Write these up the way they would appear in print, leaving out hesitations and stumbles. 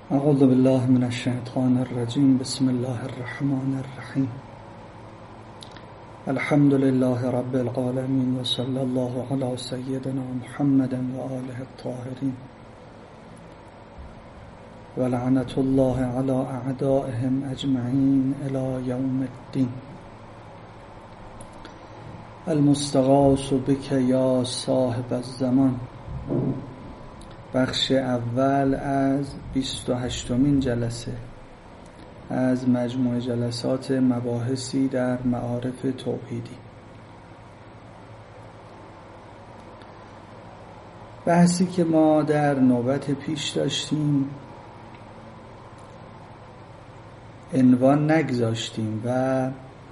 اعوذ بالله من الشیطان الرجیم. بسم الله الرحمن الرحیم. الحمد لله رب العالمین و صلی الله علی سیدنا محمد و آله الطاهرین و لعنت الله علی اعدائهم اجمعین الی یوم الدین. المستغاث بک یا صاحب الزمان. بخش اول از 28مین جلسه از مجموعه جلسات مباحثی در معارف توحیدی. بحثی که ما در نوبت پیش داشتیم عنوان نگذاشتیم و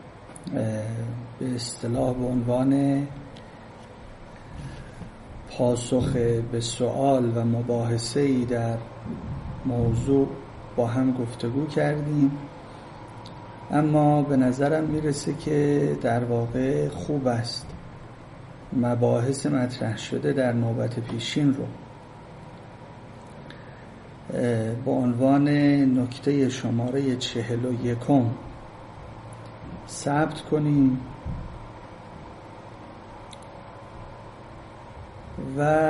به اصطلاح به عنوان پاسخ به سوال و مباحثه‌ای در موضوع با هم گفتگو کردیم، اما به نظرم میرسه که در واقع خوب است مباحث مطرح شده در نوبت پیشین رو با عنوان نکته شماره 41 ثبت کنیم و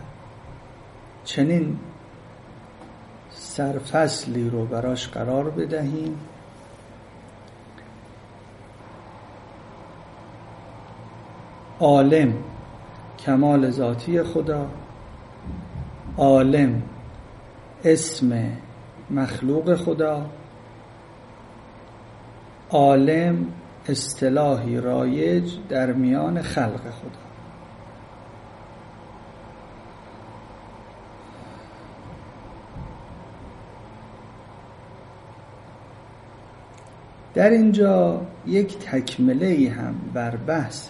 چنین سرفصلی رو براش قرار بدهیم عالم کمال ذاتی خدا، عالم اسم مخلوق خدا، عالم اصطلاحی رایج در میان خلق خدا. در اینجا یک تکمله‌ای هم بر بحث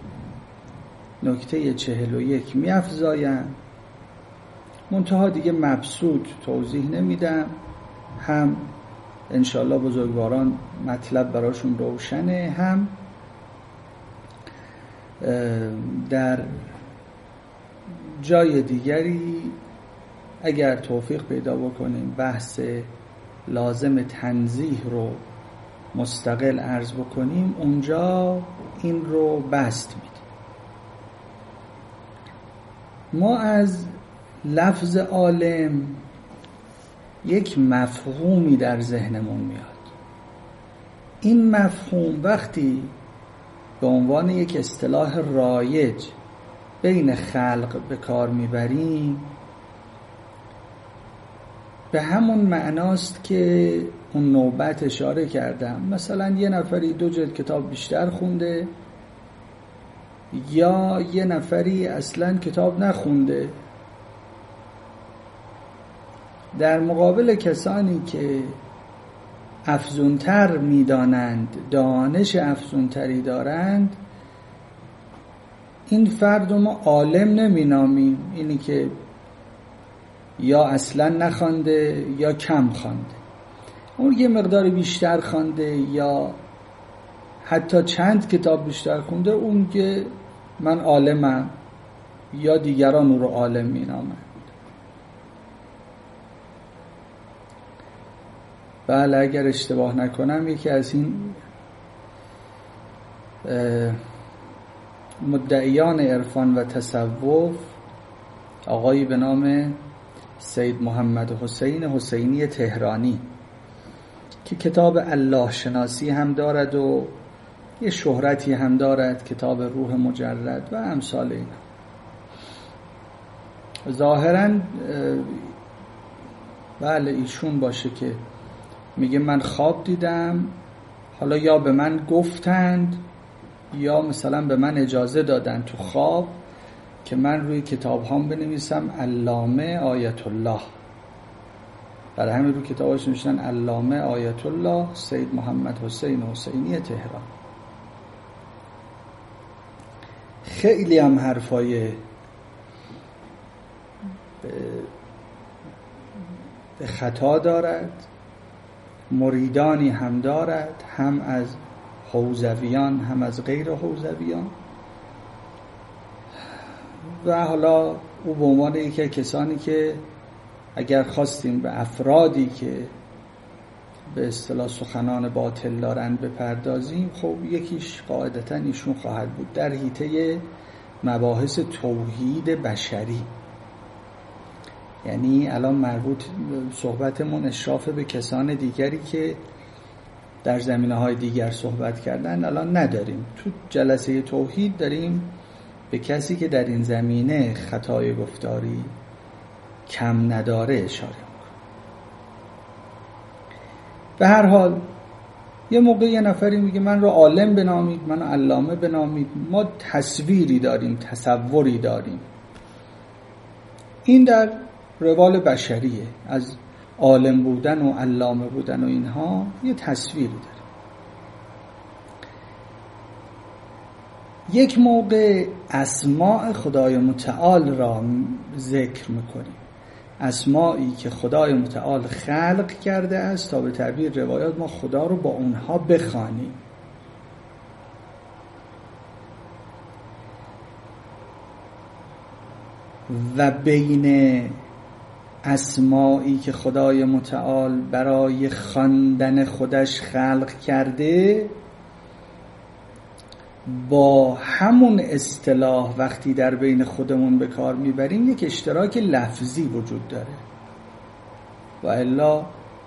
نکته 41 می‌افزایم، منتها دیگه مبسوط توضیح نمیدم، هم انشالله بزرگواران مطلب براشون روشنه، هم در جای دیگری اگر توفیق پیدا بکنیم بحث لازم تنزیه رو مستقل عرض بکنیم، اونجا این رو بسط میدیم. ما از لفظ عالم یک مفهومی در ذهنمون میاد. این مفهوم وقتی به عنوان یک اصطلاح رایج بین خلق به کار میبریم، به همون معناست که اون نوبت اشاره کردم. مثلا یه نفری 2 جلد کتاب بیشتر خونده یا یه نفری اصلا کتاب نخونده، در مقابل کسانی که افزونتر میدانند، دانش افزونتری دارند، این فرد رو ما عالم نمینامیم، اینی که یا اصلا نخوانده یا کم خوانده. اون یه مقدار بیشتر خوانده یا حتی چند کتاب بیشتر خونده، اون که من عالمم یا دیگران او رو عالم مینامند. بله، اگر اشتباه نکنم یکی از این مدعیان عرفان و تصوف آقایی به نام سید محمد حسین حسینی تهرانی که کتاب الله شناسی هم دارد و یه شهرتی هم دارد، کتاب روح مجرد و امثال اینا، ظاهراً بله ایشون باشه که میگه من خواب دیدم، حالا یا به من گفتند یا مثلا به من اجازه دادن تو خواب که من روی کتاب هام بنویسم علامه آیت الله. برای همین روی کتابش نوشتن علامه آیت الله سید محمد حسین حسینی تهران. خیلی هم حرفای به خطا دارد، مریدانی هم دارد، هم از حوزویان هم از غیر حوزویان، و حالا او به عنوان یکی کسانی که اگر خواستیم به افرادی که به اصطلاح سخنان باطل دارند بپردازیم، خب یکیش قاعدتاً ایشون خواهد بود در حیطه مباحث توحید بشری. یعنی الان مربوط صحبتمون اشراف به کسان دیگری که در زمینه‌های دیگر صحبت کردن الان نداریم. تو جلسه توحید داریم به کسی که در این زمینه خطای گفتاری کم نداره اشاره می‌کنیم. به هر حال یه موقع یه نفری میگه من رو عالم بنامید، من رو علامه بنامید، ما تصویری داریم، تصوری داریم. این در روال بشریه، از عالم بودن و علامه بودن و اینها یه تصویری داره. یک موقع اسماء خدای متعال را ذکر میکنیم، اسمایی که خدای متعال خلق کرده است تا به تعبیر روایات ما خدا رو با اونها بخوانیم. و بین اسمایی که خدای متعال برای خواندن خودش خلق کرده با همون اصطلاح وقتی در بین خودمون به کار میبریم یک اشتراک لفظی وجود داره. و الا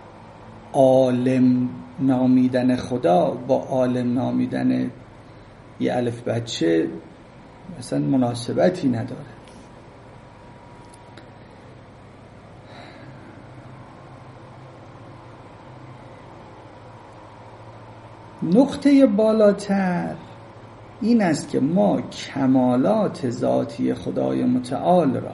عالم نامیدن خدا با عالم نامیدن یه الف بچه مثلا مناسبتی نداره. نقطه بالاتر این است که ما کمالات ذاتی خدای متعال را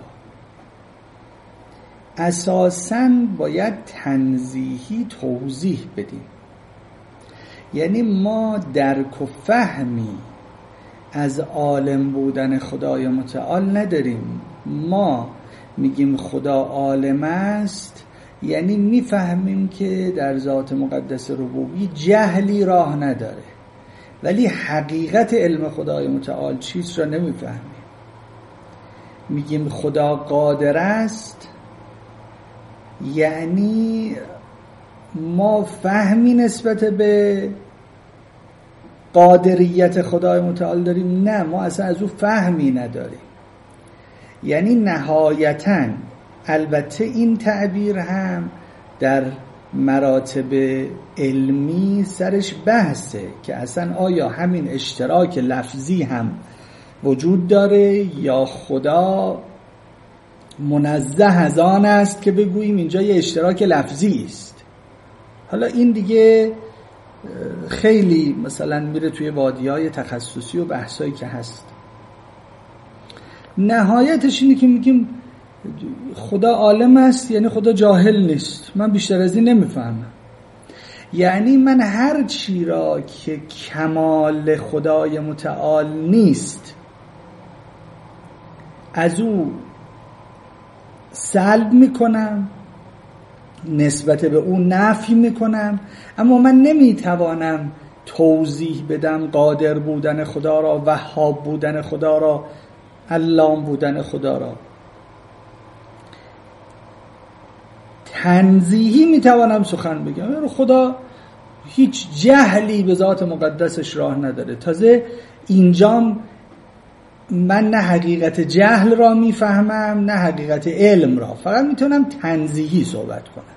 اساساً باید تنزیهی توضیح بدیم. یعنی ما درک و فهمی از عالم بودن خدای متعال نداریم. ما میگیم خدا عالم است، یعنی میفهمیم که در ذات مقدس ربوبی جهلی راه نداره، ولی حقیقت علم خدای متعال چیست را نمیفهمیم. میگیم خدا قادر است، یعنی ما فهمی نسبت به قادریت خدای متعال داریم؟ نه، ما اصلا از او فهمی نداریم. یعنی نهایتاً البته این تعبیر هم در مراتب علمی سرش بحثه که اصلا آیا همین اشتراک لفظی هم وجود داره یا خدا منزه از آن است که بگوییم اینجا یه اشتراک لفظی است. حالا این دیگه خیلی مثلا میره توی وادی‌های تخصصی و بحثایی که هست. نهایتش اینه که میگیم خدا عالم است، یعنی خدا جاهل نیست. من بیشتر از این نمیفهمم. یعنی من هر چی را که کمال خدای متعال نیست از او سلب میکنم، نسبت به او نفی میکنم، اما من نمیتوانم توضیح بدم قادر بودن خدا را، وهاب بودن خدا را، علام بودن خدا را. تنزیهی میتوانم سخن بگم. خدا هیچ جهلی به ذات مقدسش راه نداره. تازه اینجام من نه حقیقت جهل را میفهمم نه حقیقت علم را، فقط میتونم تنزیهی صحبت کنم.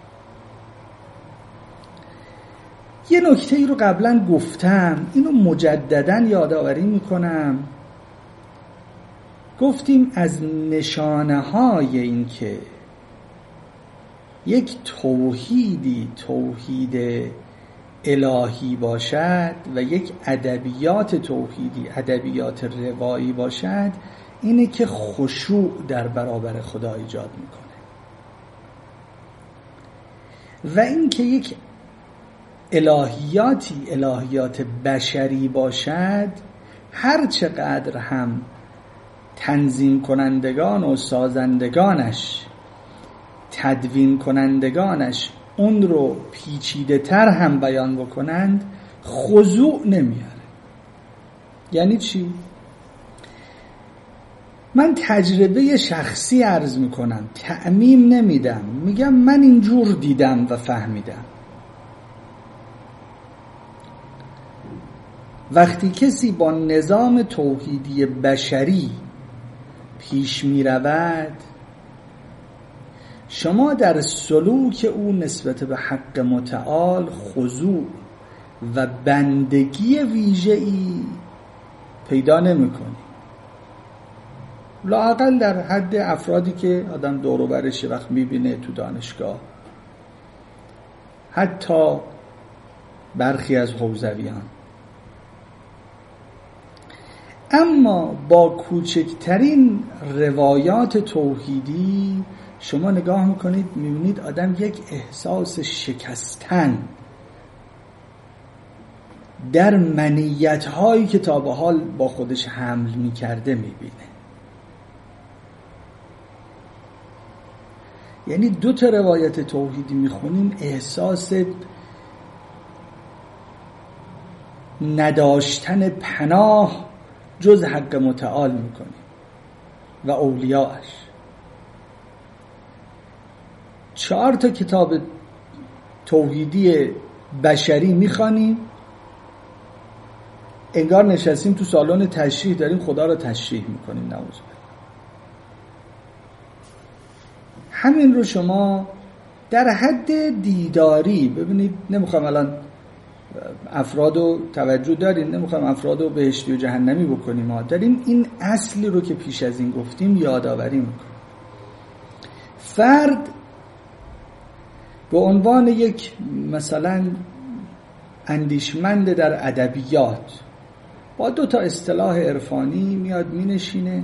یه نکته ای رو قبلا گفتم، اینو مجددا یادآوری میکنم. گفتیم از نشانه های این که یک توحید الهی باشد و یک ادبیات توحیدی، ادبیات روایی باشد، اینه که خشوع در برابر خدا ایجاد میکنه و این که یک الهیات بشری باشد، هر چقدر هم تنظیم کنندگان و سازندگانش، تدوین کنندگانش اون رو پیچیده تر هم بیان بکنند، خضوع نمیاره. یعنی چی؟ من تجربه شخصی عرض میکنم، تعمیم نمیدم، میگم من اینجور دیدم و فهمیدم. وقتی کسی با نظام توحیدی بشری پیش میرود، شما در سلوک او نسبت به حق متعال خضوع و بندگی ویژه‌ای پیدا نمی‌کنی. لااقل در حد افرادی که آدم دور و برش وقت می‌بینه تو دانشگاه، حتی برخی از حوزویان. اما با کوچکترین روایات توحیدی شما نگاه میکنید میبینید آدم یک احساس شکستن در منیت‌هایی که تا به حال با خودش حمل میکرده میبینه. یعنی 2 تا روایت توحیدی میخونیم، احساس نداشتن پناه جز حق متعال میکنیم و اولیاءش. 4 تا کتاب توحیدی بشری میخوانیم، انگار نشستیم تو سالن تشریح داریم خدا رو تشریح میکنیم. نعوذ بالله. همین رو شما در حد دیداری ببینید. نمیخوام الان افرادو توجه دارین، نمیخوام افرادو بهشتی و جهنمی بکنیم، ما داریم این اصلی رو که پیش از این گفتیم یادآوری میکنیم. فرد به عنوان یک مثلا اندیشمند در ادبیات با 2 تا اصطلاح عرفانی میاد مینشینه،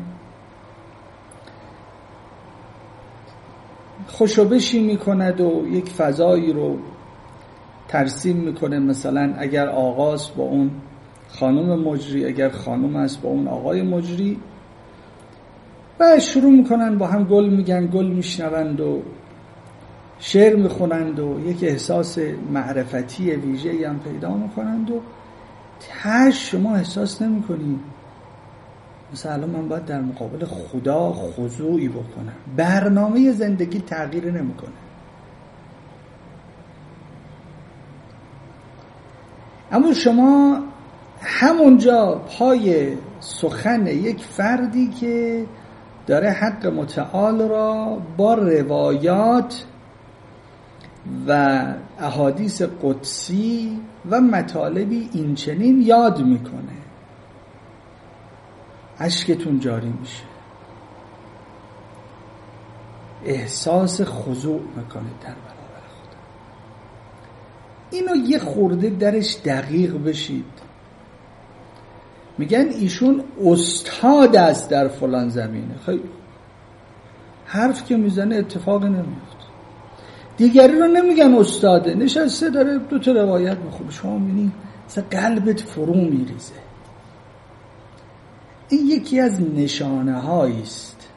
خوشوبشی میکند و یک فضایی رو ترسیم میکنه. مثلا اگر آقاست با اون خانم مجری، اگر خانم است با اون آقای مجری، و شروع میکنن با هم گل میگن، گل میشنوند و شعر میخونند و یک احساس معرفتی ویژه‌ای هم پیدا میکنند و تاش شما احساس نمیکنید مثلا من باید در مقابل خدا خضوعی بکنم. برنامه زندگی تغییر نمیکنه. اما شما همونجا پای سخن یک فردی که داره حق متعال را با روایات و احادیث قدسی و مطالبی اینچنین یاد میکنه، اشکتون جاری میشه، احساس خضوع میکنید در برابر خدا. اینو یه خورده درش دقیق بشید. میگن ایشون استاد است در فلان زمینه. خیلی حرف که میزنه اتفاقی نمیفته. دیگری رو نمیگن استاده، نشسته داره 2 تا روایت میخونه، شما میبینی مثلا قلبت فرو میریزه. این یکی از نشانه هایی است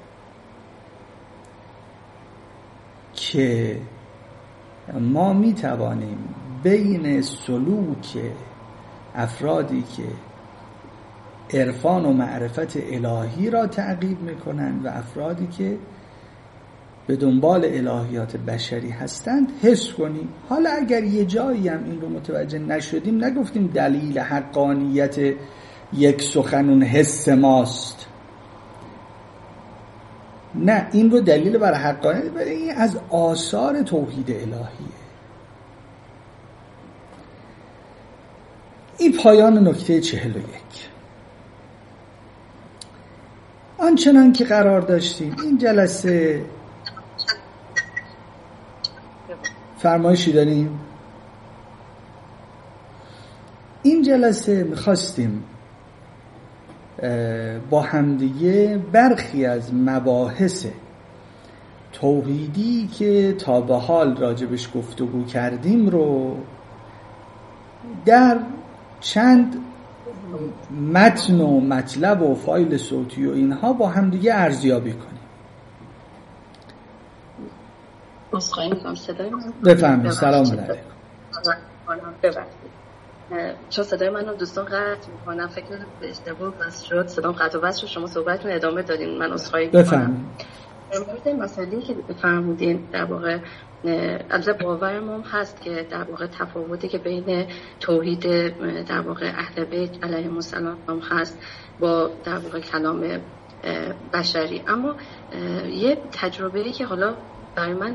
که ما میتوانیم بین سلوک افرادی که عرفان و معرفت الهی را تعقیب میکنند و افرادی که به دنبال الهیات بشری هستند حس کنیم. حالا اگر یه جایی هم این رو متوجه نشدیم، نگفتیم دلیل حقانیت یک سخنون حس ماست، نه، این رو دلیل بر حقانیت برای این از آثار توحید الهیه. این پایان نکته 41. آنچنان که قرار داشتیم این جلسه، فرمایشی داریم؟ این جلسه میخواستیم با همدیگه برخی از مباحث توحیدی که تا به حال راجبش گفتگو کردیم رو در چند متن و مطلب و فایل صوتی و اینها با همدیگه ارزیابی کنیم. مصخایی میکنم صدای من بفهمید. سلام علیکم. ببخشید. چون صدای منو دوستان قطع میکنم، فکر کنم به اشتباه بس شد، صدام قطع و وصل شد، شما صحبتتون ادامه دادین، من عذرخواهی میکنم. در مورد مسئله‌ای که فرمودین در واقع البته باورم هم هست که در واقع تفاوتی که بین توحید در واقع اهل بیت علیهم السلام هست با در واقع کلام بشری، اما یه تجربه‌ای که حالا برای من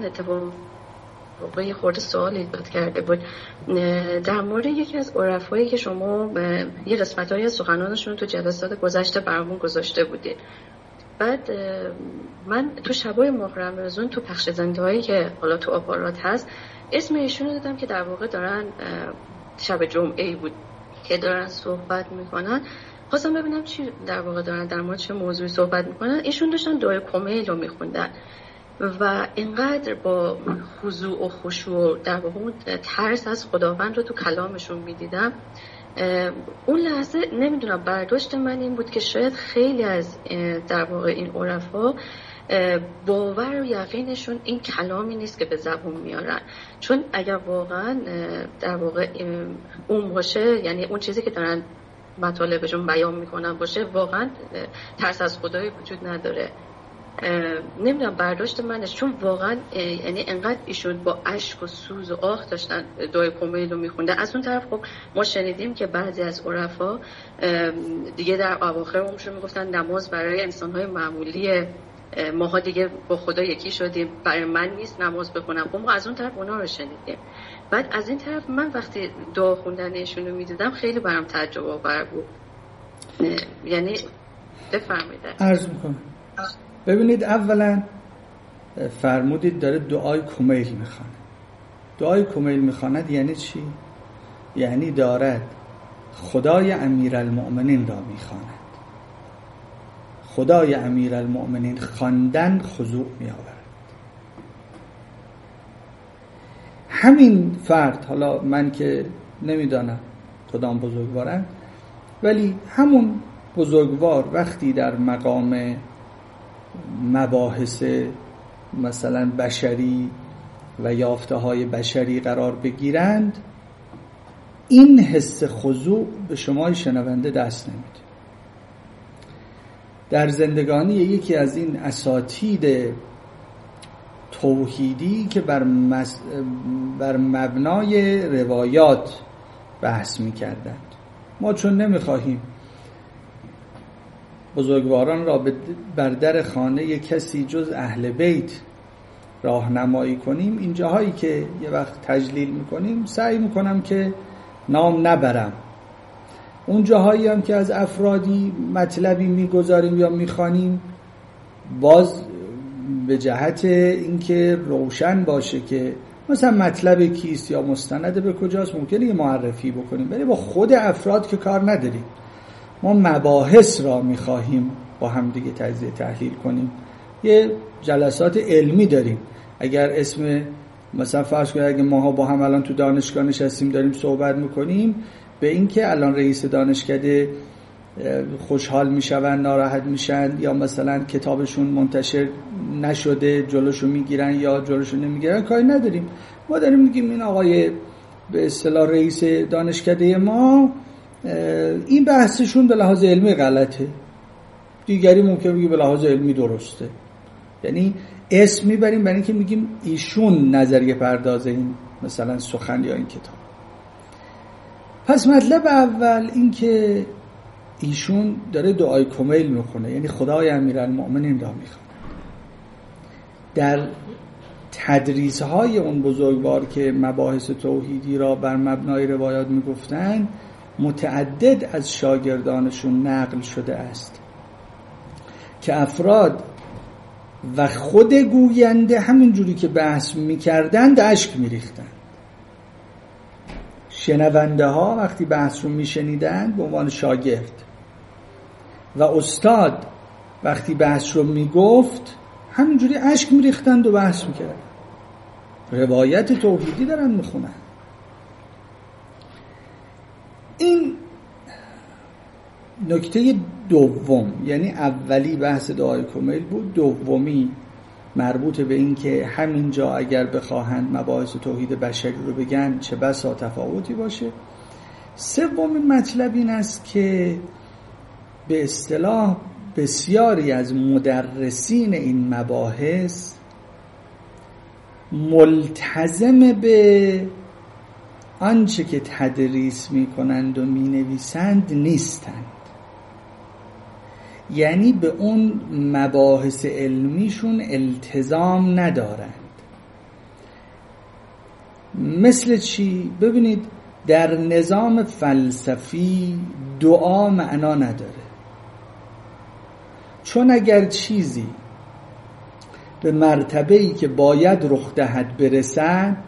یه خورده سوال ایجاد کرده بود در مورد یکی از عرفایی که شما یه قسمت‌های از سخنانشون تو جلسات گذشته برامون گذاشته بودید. بعد من تو شبای ماه رمضان تو پخش زنده‌هایی که حالا تو آپارات هست اسم ایشونو دیدم که در واقع دارن شب جمعه‌ای بود که دارن صحبت میکنن. خواستم ببینم چی در واقع دارن در مورد چه موضوعی صحبت میکنن. ایشون داشتن دعای کمیل رو میخوندن و اینقدر با خضوع و خشوع در واقع ترس از خداوند رو تو کلامشون میدیدم. اون لحظه نمیدونم برداشت من این بود که شاید خیلی از در واقع این عرفا باور و یقینشون این کلامی نیست که به زبون میارن، چون اگر واقعا در واقع اون باشه، یعنی اون چیزی که دارن مطالبشون بیان میکنن باشه، واقعا ترس از خدای وجود نداره. نمیدونم برداشت منش، چون واقعا یعنی انقدر ایشون با اشک و سوز و آه داشتن دعای کمیل رو میخونده. از اون طرف خب ما شنیدیم که بعضی از عرفا دیگه در اواخر عمرشون میگفتن نماز برای انسانهای معمولی، ماها دیگه با خدا یکی شدیم، برای من نیست نماز بخونم. خب ما از اون طرف اونا رو شنیدیم. بعد از این طرف من وقتی دعا خوندن ایشون رو میدیدم خیلی برام تعجب آور بود. یعنی بفرمایید. عرض میکنم. ببینید اولا فرمودید داره دعای کمیل میخواند. دعای کمیل میخواند یعنی چی؟ یعنی دارد خدای امیرالمؤمنین را میخواند. خدای امیرالمؤمنین خواندن خضوع میآورد. همین فرد، حالا من که نمیدانم کدام بزرگوارند، ولی همون بزرگوار وقتی در مقام مباحث مثلا بشری و یافته‌های بشری قرار بگیرند، این حس خضوع به شما شنونده دست نمیده. در زندگانی یکی از این اساتید توحیدی که بر مبنای روایات بحث می‌کردند، ما چون نمی‌خواهیم بزرگواران را بر در خانه کسی جز اهل بیت راهنمایی کنیم، این جاهایی که یه وقت تجلیل میکنیم سعی میکنم که نام نبرم. اون جاهایی هم که از افرادی مطلبی میگذاریم یا میخوانیم، باز به جهت اینکه روشن باشه که مثلا مطلب کیست یا مستند به کجاست ممکنه یه معرفی بکنیم، ولی با خود افراد که کار نداریم. ما مباحث را میخواهیم با هم دیگه تجزیه تحلیل کنیم. یه جلسات علمی داریم. اگر اسم مثلا فرض کنید اگه ماها با هم الان تو دانشگاه نشستیم داریم صحبت میکنیم، به این که الان رئیس دانشکده خوشحال میشون ناراحت میشن یا مثلا کتابشون منتشر نشده جلوشو میگیرن یا جلوشو نمیگیرن کاری نداریم. ما داریم میگیم این آقای به اصطلاح رئیس دانشکده ما این بحثشون به لحاظ علمی غلطه، دیگری ممکنه بگه به لحاظ علمی درسته. یعنی اسم میبریم برای اینکه میگیم ایشون نظریه پردازه این مثلا سخن یا این کتاب. پس مطلب اول این که ایشون داره دعای کمیل میخونه، یعنی خدای امیرالمؤمنین را میخونه. در تدریس‌های اون بزرگوار که مباحث توحیدی را بر مبنای روایات میگفتن، متعدد از شاگردانشون نقل شده است که افراد و خود گوینده همین جوری که بحث میکردند اشک میریختند. شنونده ها وقتی بحث رو میشنیدند به عنوان شاگرد و استاد وقتی بحث رو میگفت همین جوری اشک میریختند و بحث میکردند. روایت توحیدی دارن میخونن. این نکته دوم، یعنی اولی بحث دعای کمیل بود، دومی مربوط به این که همینجا اگر بخواهند مباحث توحید بشری رو بگن چه بسا تفاوتی باشه. سومین مطلب این است که به اصطلاح بسیاری از مدرسین این مباحث ملتزم به آنچه که تدریس می کنند و می نویسند نیستند. یعنی به اون مباحث علمیشون التزام ندارند. مثل چی؟ ببینید در نظام فلسفی دعا معنا نداره، چون اگر چیزی به مرتبه‌ای که باید رخ دهد برسد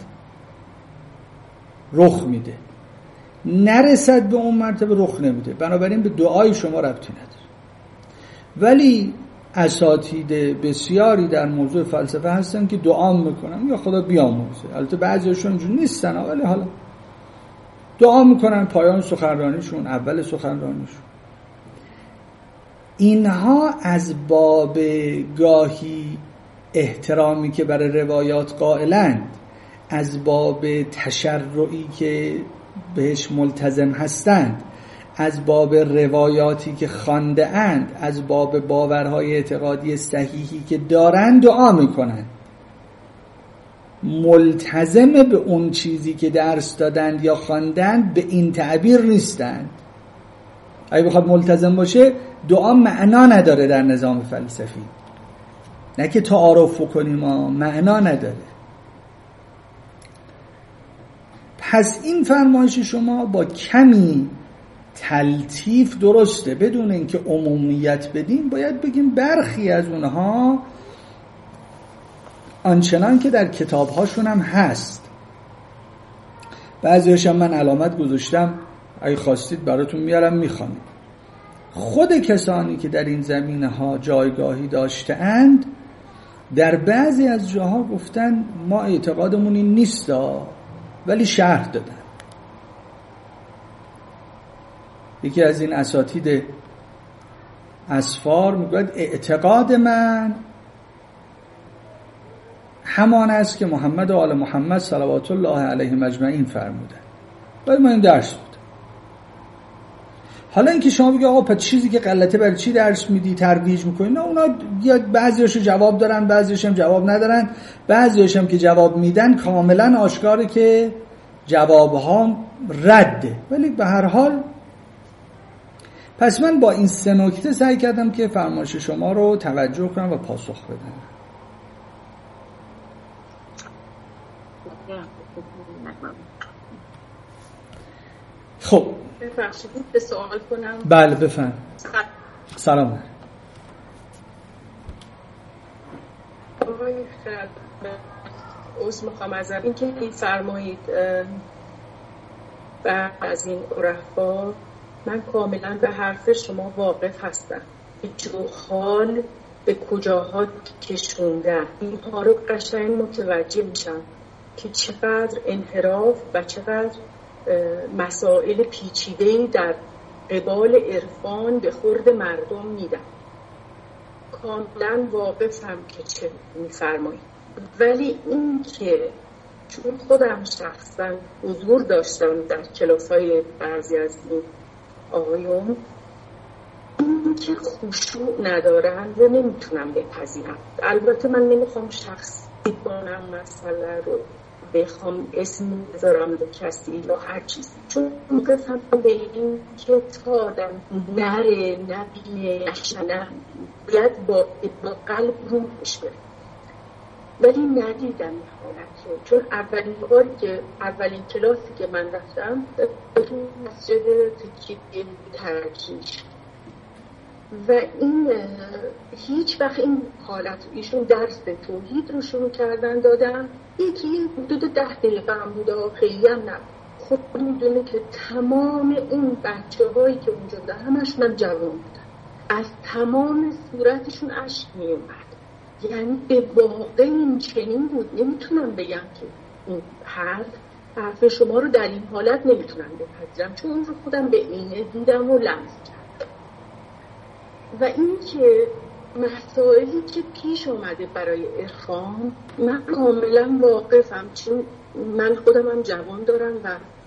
رخ میده، نرسد به اون مرتبه رخ نمیده، بنابراین به دعای شما ربطی نداره. ولی اساتید بسیاری در موضوع فلسفه هستن که دعا میکنن یا خدا بیامرزه، البته بعضیشون اینجور نیستن ولی حالا دعا میکنن پایان سخنرانیشون، اول سخنرانیشون. اینها از باب گاهی احترامی که برای روایات قائلند، از باب تشرعی که بهش ملتزم هستند، از باب روایاتی که خوانده اند، از باب باورهای اعتقادی صحیحی که دارند دعا میکنند. ملتزم به اون چیزی که درس دادند یا خواندند به این تعبیر نیستند. اگه بخواد ملتزم باشه دعا معنا نداره در نظام فلسفی، نه که تعارف کنیم، معنا نداره. پس این فرمایش شما با کمی تلطیف درسته، بدون اینکه عمومیت بدیم باید بگیم برخی از اونها آنچنان که در کتاب‌هاشون هم هست. بعضی‌هاش هم من علامت گذاشتم، اگه خواستید براتون میارم میخوانید. خود کسانی که در این زمینه‌ها جایگاهی داشته‌اند در بعضی از جاها گفتن ما اعتقادمون این نیست ولی شرح دادن. یکی از این اساتید اسفار میگوید اعتقاد من همان است که محمد و آل محمد صلوات الله علیهم اجمعین فرمودن. باید ما این درس بود. حالا اینکه شما بگید آقا پس چیزی که غلطه برای چی درس میدی، ترویج میکنی؟ نه، اونا یا بعضیاشو جواب دارن، بعضیاشم جواب ندارن، بعضیاشم که جواب میدن کاملا آشکاره که جوابها رده. ولی به هر حال پس من با این 3 نکته سعی کردم که فرمایش شما رو توجه کنم و پاسخ بدم. خب ببخشید به سوال کنم. بله بفرمایید. سلام. آقای خرد عذر میخوام از اینکه فرمایید بعد از این عرفا من کاملا به حرف شما واقف هستم. جوخال به کجاها کشوندن اینها رو قشنگ متوجه میشم که چقدر انحراف و چقدر مسائل پیچیده‌ای در قبال عرفان به خورد مردم میدن. کاملا واقفم که چه میفرمایید. ولی این که چون خودم شخصا حضور داشتم در کلاس‌های بعضی از این آقایون، این که خشوع ندارن رو نمیتونم بپذیرم. البته من نمیخوام شخصی کنم مسئله رو، بخوام اسم بذارم به کسی یا هر چیزی، چون میگفتم به این که تا آدم نره نبینه نشنه باید با قلب روش بره. ولی ندیدم این حالت رو، چون اولین کلاسی که من رفتم تو مسجد تکیه ترکیش و این هیچ وقت این حالت ایشون درس توحید رو شروع کردن دادن. یکی حدود 10 دقیقه هم بوده، خیلی هم نبود. خود میدونه که تمام این بچه هایی که اونجا بودن همشون هم جوان بودن، از تمام صورتشون اشک می اومد. یعنی به واقع این چنین بود. نمیتونم بگم که این حرف شما رو در این حالت نمیتونم بپذیرم، چون اون رو خودم به اینه دیدم و لمس کردم. و این که مسائلی که پیش اومده برای عرفان من کاملا واقفم، چون من خودم هم جوان دارم و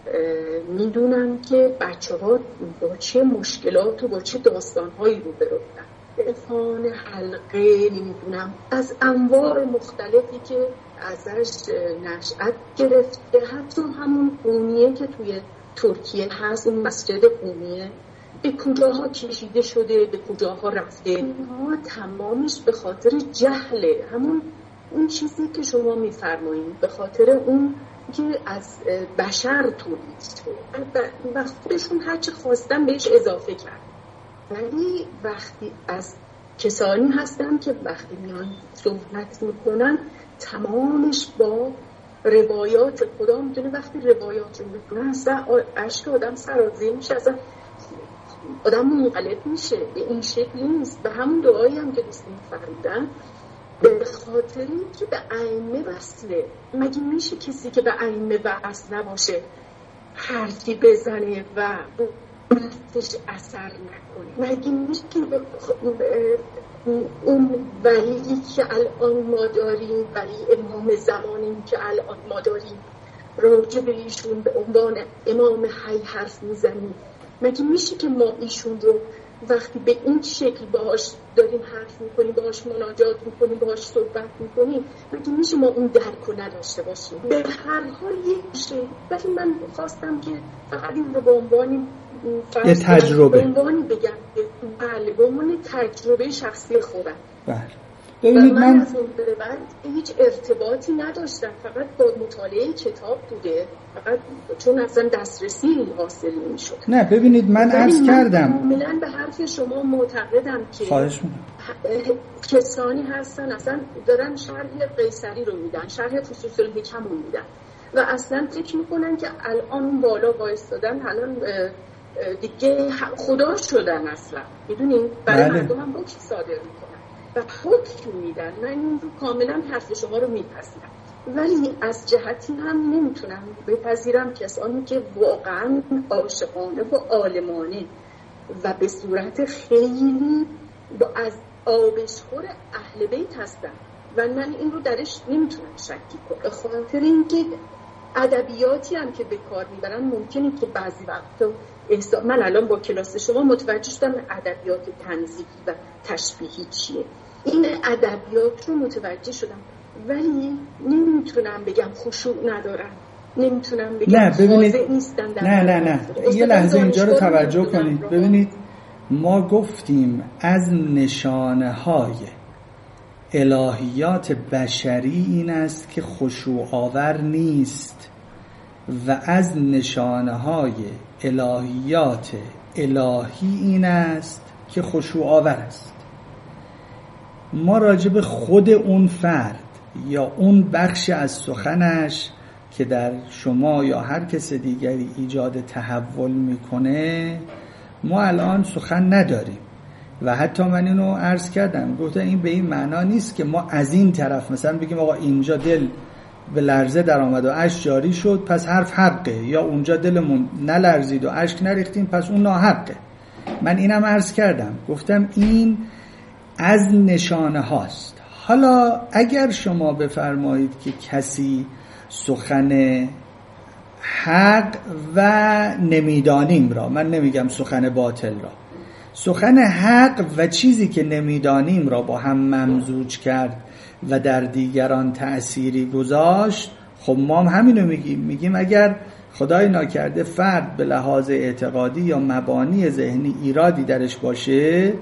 میدونم که بچه‌ها با چه مشکلات و با چه داستان‌هایی روبرو بودن. عرفان حلقه نمیدونم از انواع مختلفی که ازش نشأت گرفته، حتی همون قونیه که توی ترکیه هست، اون مسجد قونیه به کجاها کشیده شده، به کجاها رفته، اینها تمامش به خاطر جهله، همون اون چیزی که شما میفرمایید، به خاطر اون که از بشر تولید شده و خودشون هرچی خواستن بهش اضافه کرد. ولی وقتی از کسانی هستن که وقتی میان صحبت میکنن تمامش با روایات خدا، میدونه وقتی روایات رو میکنن اصلا عشق آدم سرازیر میشه، اصلا آدم منقلب میشه. به این شکلی نیست. به همون دعایی هم که دوستان فرمودن، به خاطر که به ائمه وصله. مگه میشه کسی که به ائمه وصل نباشه حرفی بزنه و بحثش اثر نکنه؟ مگه میشه که اون ولیی که الان ما داریم، ولی امام زمانی که الان ما داریم، راجع به ایشون به عنوان امام حی حرف میزنیم؟ مگه میشه که ما ایشون رو وقتی به این شکل باهاش داریم حرف میکنیم، باهاش مناجات میکنیم، باهاش صحبت میکنیم، مگه میشه ما اون درک رو نداشته باشیم؟ به هر حال یک شکل. ولی من خواستم که فقط این رو به عنوان یه تجربه به عنوان بگم، به عنوان تجربه شخصی خودم. بله. ببینید من از اون به بعد هیچ ارتباطی نداشتم، فقط با مطالعه کتاب بوده، فقط چون اصلا دسترسی حاصل نمی‌شد. نه ببینید من عرض کردم کاملا به حرف شما معتقدم که کسانی هستن اصلا دارن شرح قیصری رو میدن، شرح فصوص الحکم رو میدن و اصلا فکر میکنن که الان بالا وایستادن، الان دیگه خدا شدن اصلا، میدونید؟ برای مردم هم حکم صادر میکنن و حکم میدن. من این رو کاملا حرف شما رو میپذیرم، ولی از جهتی هم نمیتونم بپذیرم کسانی که واقعا عاشقانه و عالمانه و به صورت خیلی از آبشخور اهل بیت هستن و من این رو درش نمیتونم شکی کنم، به خاطر اینکه ادبیاتی هم که به کار میبرن ممکنه که بعضی وقتا من الان با کلاس شما متوجه شدم ادبیات تنزیهی و تشبیهی چیه. این ادبیات رو متوجه شدم، ولی نمیتونم بگم خشوع ندارن، نمیتونم بگم خاضع نیستن. نه یه لحظه اینجا رو توجه کنید. ببینید ما گفتیم از نشانه های الهیات بشری این است که خشوع آور نیست و از نشانه های الهیات الهی این است که خشوع آور است. ما راجع به خود اون فرد یا اون بخش از سخنش که در شما یا هر کس دیگری ایجاد تحول میکنه ما الان سخن نداریم و حتی من اینو عرض کردم، گفتم این به این معنا نیست که ما از این طرف مثلا بگیم آقا اینجا دل به لرزه در آمد و اشک جاری شد پس حرف حقه، یا اونجا دلمون نلرزید و اشک نریختیم پس اون ناحقه. من اینم عرض کردم، گفتم این از نشانه هاست. حالا اگر شما بفرمایید که کسی سخن حق و نمیدانیم را، من نمیگم سخن باطل را، سخن حق و چیزی که نمیدانیم را با هم ممزوج کرد و در دیگران تأثیری گذاشت، خب ما هم همینو میگیم اگر خدای ناکرده فرد به لحاظ اعتقادی یا مبانی ذهنی ایرادی درش باشه،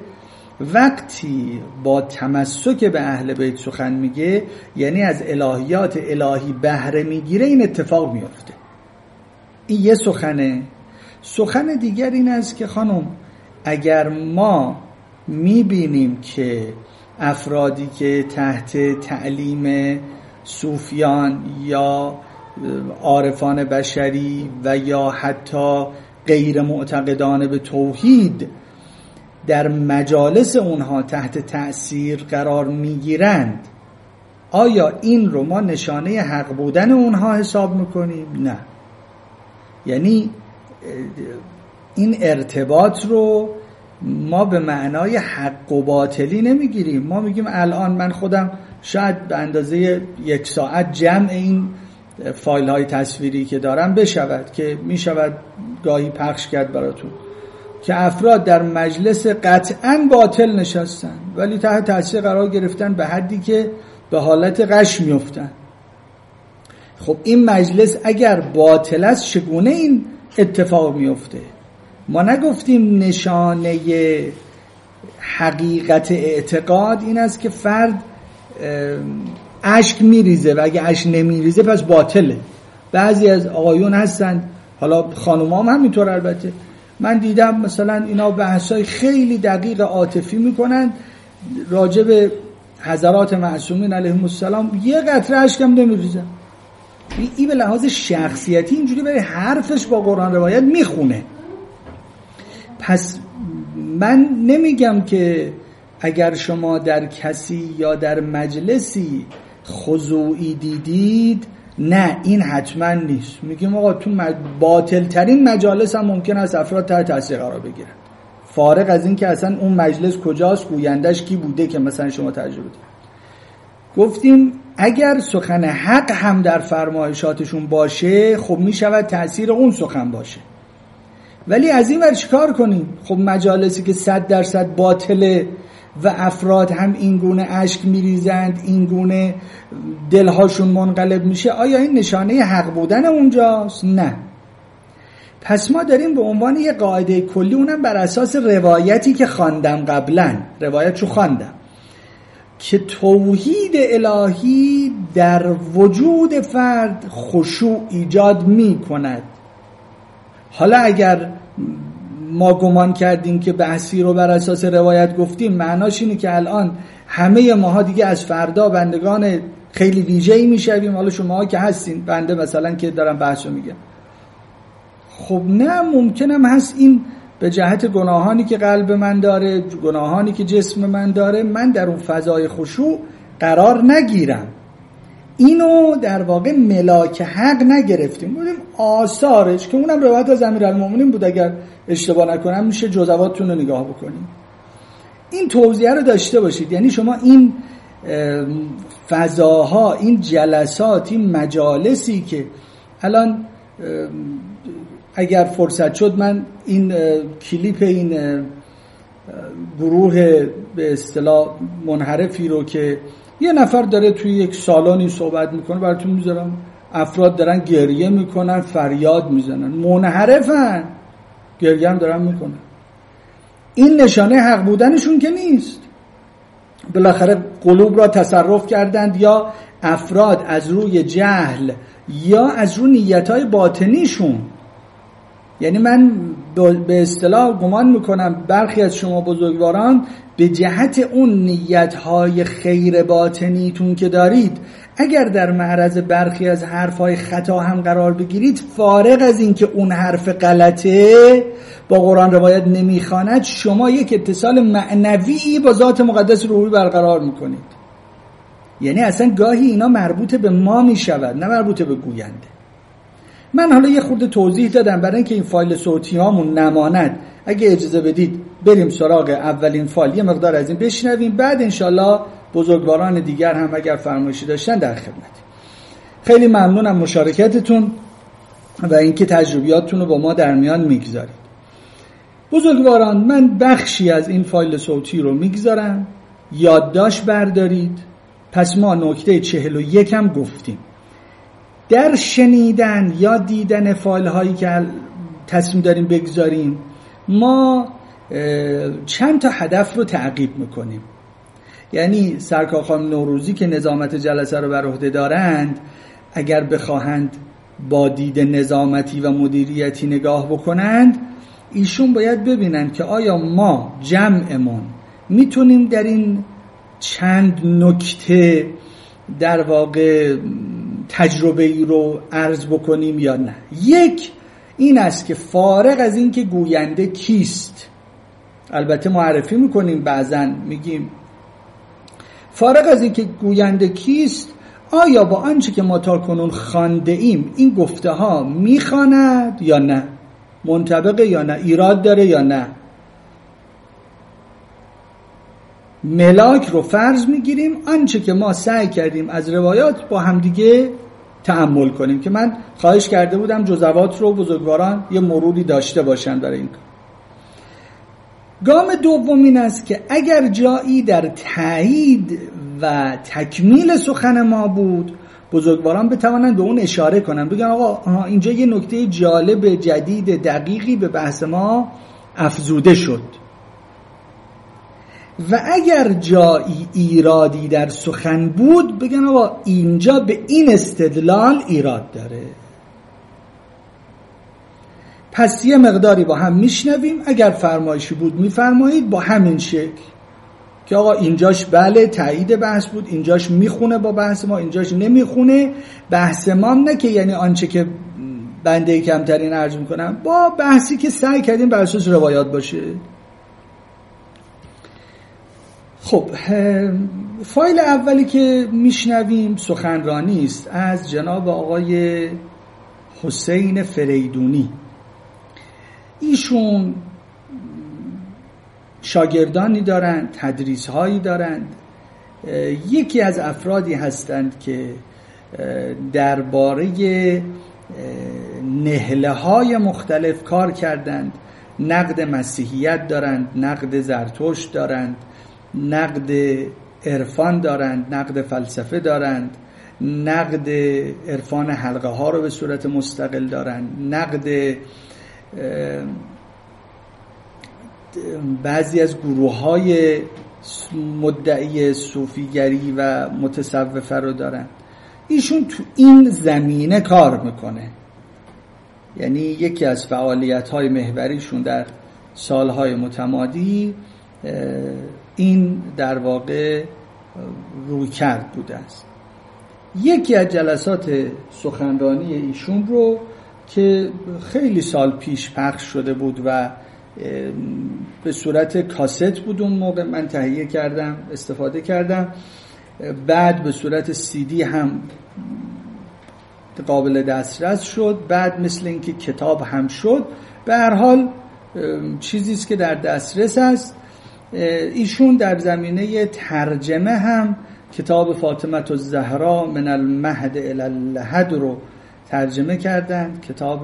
وقتی با تمسک به اهل بیت سخن میگه یعنی از الهیات الهی بهره میگیره، این اتفاق میفته. این یه سخنه. سخن دیگر این است که خانم اگر ما میبینیم که افرادی که تحت تعلیم صوفیان یا عارفان بشری و یا حتی غیر معتقدان به توحید در مجالس اونها تحت تأثیر قرار میگیرند، آیا این رو ما نشانه حق بودن اونها حساب میکنیم؟ نه. یعنی این ارتباط رو ما به معنای حق و باطلی نمیگیریم. ما میگیم الان من خودم شاید به اندازه 1 ساعت جمع این فایل های تصویری که دارم بشود که میشود گاهی پخش کرد براتون، که افراد در مجلس قطعاً باطل نشستن ولی تحت تاثیر قرار گرفتن به حدی که به حالت غش میافتن. خب این مجلس اگر باطل است چگونه این اتفاق میفته؟ ما نگفتیم نشانه حقیقت اعتقاد این است که فرد اشک میریزه و اگه اشک نمیریزه پس باطله. بعضی از آقایون هستن، حالا خانوما هم همینطور، البته من دیدم مثلا اینا بحثای خیلی دقیق عاطفی میکنن راجع به حضرات معصومین علیهم السلام، یه قطره اشک هم نمیریزن. این به لحاظ شخصیتی اینجوری برای حرفش با قرآن روایت میخونه. پس من نمیگم که اگر شما در کسی یا در مجلسی خضوعی دیدید نه این حتما نیست. میگیم آقا تو باطل ترین مجالس هم ممکن است افراد تحت تاثیر قرار بگیرن، فارغ از این که اصلا اون مجلس کجاست، گویندش کی بوده که مثلا شما تجربه دید. گفتیم اگر سخن حق هم در فرمایشاتشون باشه خب میشود تأثیر اون سخن باشه، ولی از این ور چیکار کنیم؟ خب مجالسی که 100% باطله و افراد هم این گونه اشک میریزند، این گونه دلهاشون منقلب میشه، آیا این نشانه حق بودن اونجاست؟ نه. پس ما داریم به عنوان یه قاعده کلی، اونم بر اساس روایتی که خواندم قبلا، روایتشو خواندم که توحید الهی در وجود فرد خشوع ایجاد می کند. حالا اگر ما گمان کردیم که بحثی رو بر اساس روایت گفتیم، معناش اینه که الان همه ماها دیگه از فردا بندگان خیلی ویژه‌ای میشویم. حالا شماها که هستین، بنده مثلا که دارم بحثو میگم، خب نه، ممکنم هست این به جهت گناهانی که قلب من داره، گناهانی که جسم من داره، من در اون فضای خشوع قرار نگیرم. اینو در واقع ملاک حق نگرفتیم، بودیم آثارش که اونم روایت از امیرالمومنین بود، اگر اشتباه نکنم میشه جزواتتون رو نگاه بکنیم. این توضیح رو داشته باشید. یعنی شما این فضاها، این جلسات، این مجالسی که الان اگر فرصت شد من این کلیپ این گروه به اصطلاح منحرفی رو که یه نفر داره توی یک سالانی صحبت میکنه براتون میذارم. افراد دارن گریه میکنن، فریاد میزنن، منحرفن، گریه هم دارن میکنن. این نشانه حق بودنشون که نیست. بالاخره قلوب را تصرف کردند، یا افراد از روی جهل یا از روی نیتهای باطنیشون. یعنی من به اصطلاح گمان میکنم برخی از شما بزرگواران به جهت اون نیتهای خیر باطنیتون که دارید، اگر در معرض برخی از حرفهای خطا هم قرار بگیرید، فارغ از این که اون حرف غلطه با قرآن روایت نمیخواند، شما یک اتصال معنوی با ذات مقدس روحی برقرار میکنید. یعنی اصلا گاهی اینا مربوط به ما میشود، نه مربوط به گوینده. من حالا یه خورده توضیح دادم برای اینکه این فایل صوتی هامون نماند. اگه اجازه بدید بریم سراغ اولین فایل، یه مقدار از این بشنویم، بعد انشالله بزرگواران دیگر هم اگر فرمایشی داشتن در خدمت. خیلی ممنونم مشارکتتون و اینکه تجربیاتتون رو با ما در میان میگذارید. بزرگواران، من بخشی از این فایل صوتی رو میگذارم، یادداشت بردارید. پس ما نکته 41 هم گفتیم. در شنیدن یا دیدن فایل هایی که تصمیم داریم بگذاریم، ما چند تا هدف رو تعقیب میکنیم. یعنی سرکار خانم نوروزی که نظامت جلسه رو بر عهده دارند، اگر بخواهند با دید نظامتی و مدیریتی نگاه بکنند، ایشون باید ببینند که آیا ما جمعمون میتونیم در این چند نکته در واقع تجربه ای رو عرض بکنیم یا نه. یک این است که فارغ از این که گوینده کیست، البته معرفی میکنیم، بعضن میگیم فارغ از این که گوینده کیست، آیا با آنچه که ما تاکنون خوانده ایم این گفته ها میخواند یا نه، منطبقه یا نه، ایراد داره یا نه. ملاک رو فرض میگیریم، آنچه که ما سعی کردیم از روایات با همدیگه تأمل کنیم که من خواهش کرده بودم جزوات رو بزرگواران یه مروری داشته باشن برای این. گام دوم این است که اگر جایی در تایید و تکمیل سخن ما بود، بزرگواران بتوانند به اون اشاره کنن، بگن آقا اینجا یه نکته جالب جدید دقیقی به بحث ما افزوده شد. و اگر جایی ایرادی در سخن بود، بگن آقا اینجا به این استدلال ایراد داره. پس یه مقداری با هم میشنویم، اگر فرمایشی بود میفرمایید با همین شکل که آقا اینجاش بله تایید بحث بود، اینجاش میخونه با بحث ما، اینجاش نمیخونه. بحث ما نه که یعنی آنچه که بنده کمترین عرض میکنم، با بحثی که سعی کردیم بر اساس روایات باشه. خب فایل اولی که میشنویم سخنرانی است از جناب آقای حسین فریدونی. ایشون شاگردانی دارند، تدریس هایی دارند. یکی از افرادی هستند که درباره نهله های مختلف کار کردند. نقد مسیحیت دارند، نقد زرتشت دارند، نقد عرفان دارند، نقد فلسفه دارند، نقد عرفان حلقه ها رو به صورت مستقل دارند، نقد بعضی از گروه های مدعی صوفیگری و متصوفه رو دارند. ایشون تو این زمینه کار میکنه، یعنی یکی از فعالیت های محوریشون در سالهای متمادی این در واقع رویکرد بوده است. یکی از جلسات سخنرانی ایشون رو که خیلی سال پیش پخش شده بود و به صورت کاست بود اون موقع، من تهیه کردم استفاده کردم، بعد به صورت CD هم قابل دسترس شد، بعد مثل اینکه کتاب هم شد. به هر حال چیزی است که در دسترس است. ایشون در زمینه ترجمه هم کتاب فاطمه الزهرا من المهد الی اللحد رو ترجمه کردند. کتاب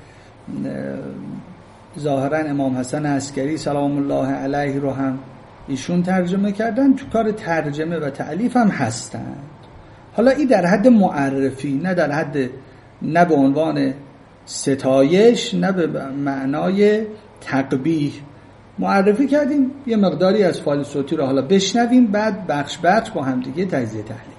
ظاهرا امام حسن عسکری سلام الله علیه رو هم ایشون ترجمه کردن. تو کار ترجمه و تألیف هم هستند. حالا این در حد معرفی، نه در حد، نه به عنوان ستایش، نه به معنای تقبیح معرفی کردیم. یه مقداری از فایل صوتی رو حالا بشنویم، بعد بخش با هم دیگه تجزیه تحلیل.